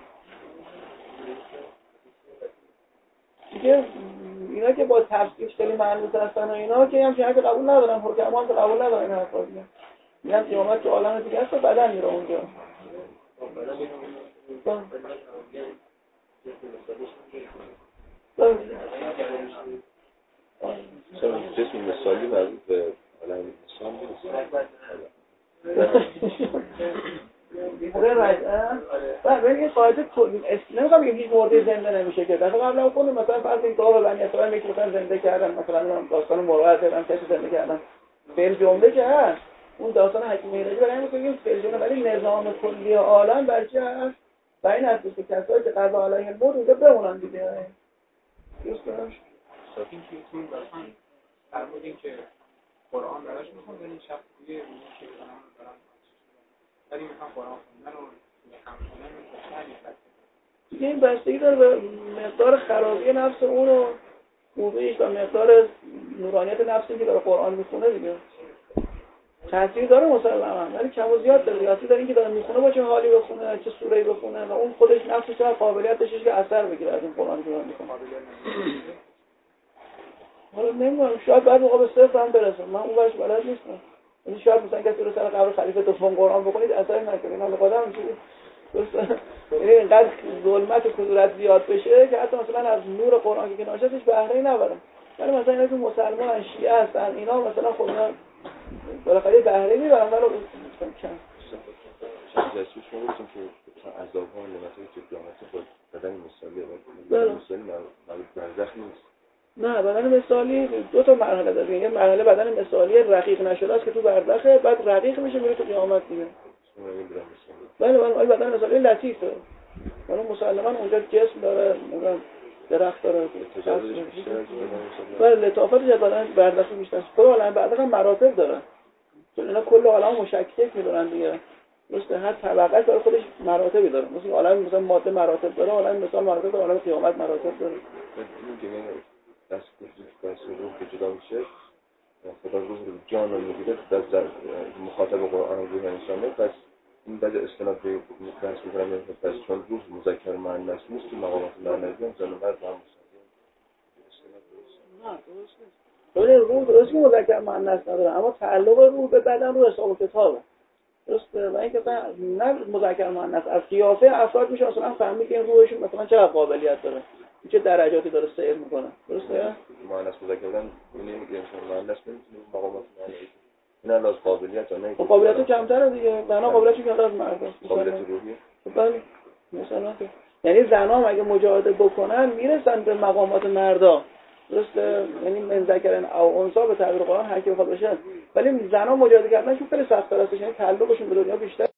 A: دیگه اینا که با تفسیر خیلی معنوس هستن و اینا که هم شاید قبول ندارن، حکما که قبول ندارن این حرفا دیگه. میگن قیامت تو عالم دیگه است و بدن میره اونجا.
B: مثلا جسم مثالی مربوط به عالم انسان
A: موقع رجعه و ببین این قاعده کلی نمیخوام بگم هیچ مرده زنده نمیشه که دفعه قبلا خوندیم مثلا فرض این کتاب بنی اسرائیل میگه مثلا زنده کردن مثلا داستان مروت دادن کسی زنده کردن فعل جمله که هست اون داستان حکیم میراجی برای همین میگیم فعل جمله ولی نظام کلی عالم برای چی هست؟ برای این هست که کسایی که قضا علیه الموت اونجا بمونن دیگه. درست داشت
C: این که این داستان فرمودین که قرآن براش میخوام بریم شب توی روزی که قرآن برام ولی میخوام قرآن خوندن رو میخوام خوندن
A: دیگه این بستگی داره به مقدار خرابی نفس اون و خوبیش و مقدار نورانیت نفسی که داره قرآن میخونه دیگه. تاثیر داره مسلماً ولی کم و زیاد داره. تاثیر داره اینکه داره میخونه با چه حالی بخونه، چه سوره‌ای بخونه و اون خودش نفسش چقدر قابلیتش که اثر بگیره از این قرآنی که داره میخونه. حالا نمیدونم شاید بعد موقع به صفر هم برسه. من اون ورش بلد نیستم. یعنی شاید مثلا کسی رو سر قبر خلیفه دوم قرآن بخونید اثر نکنه. اینا به خودم میگه یعنی اینقدر ظلمت و کدورت زیاد بشه که حتی مثلا از نور قرآن که ناشتش بهره نبرن. ولی مثلا اینا که مسلمان شیعه هستن اینا مثلا خب اینا بالاخره بهره میبرن ولی کم
B: جسمی شما گفتیم که عذاب ها و نعمت‌های که قیامت خود بدن مثالیه بدن مثالی مربوط برزخ نیست.
A: نه بدن مثالی دو تا مرحله داره. یه مرحله بدن مثالی رقیق نشده است که تو برزخه، بعد رقیق میشه میره تو قیامت دیگه. بله بله بدن مثالی لطیفه. ولی مسلماً اونجا جسم داره، مثلا درخت داره. بله لطافتش از بدن برزخی بیشتر است. کل عالم برزخ هم مراتب داره. چون اینا کل عالم مشکک می‌دونن دیگه. مثل هر طبقه داره خودش مراتبی داره. مثل عالم مثلا ماده مراتب داره، عالم مثال مراتب داره، عالم قیامت مراتب داره.
B: دست دست روح که جدا میشه خدا روح رو جان رو میگیره در مخاطب قرآن روح انسانه. پس این بعد استناد به بحث میکنم پس چون روح مذکر مؤنث نیست تو مقامات معنوی هم زن و مرد هم
A: نه درست نیست. ولی روح درست که مذکر مؤنث نداره اما تعلق روح به بدن رو حساب و کتابه. درسته و اینکه نه مذکر مؤنث از قیافه افراد میشه مثلا فهمید که این روحشون مثلا چقدر قابلیت داره. چه درجاتی داره سیر میکنه. درسته؟
B: مؤنث مذکر بودن یعنی انسان مؤنث نمیتونه مقامات معنوی اینا لازم قابلیت و نه.
A: خب قابلیت کمتره دیگه. زنا قابلیتش کمتر از مرد است.
B: قابلیت روحی.
A: بله. مثلا یعنی زنا هم اگه مجاهده بکنن میرسن به مقامات مردا. درسته؟ یعنی من ذکرن او انثی به تعبیر قرآن هر کی بخواد باشه. ولی زنا مجاهده کردنشون خیلی سخت‌تر است. یعنی تعلقشون به دنیا بیشتر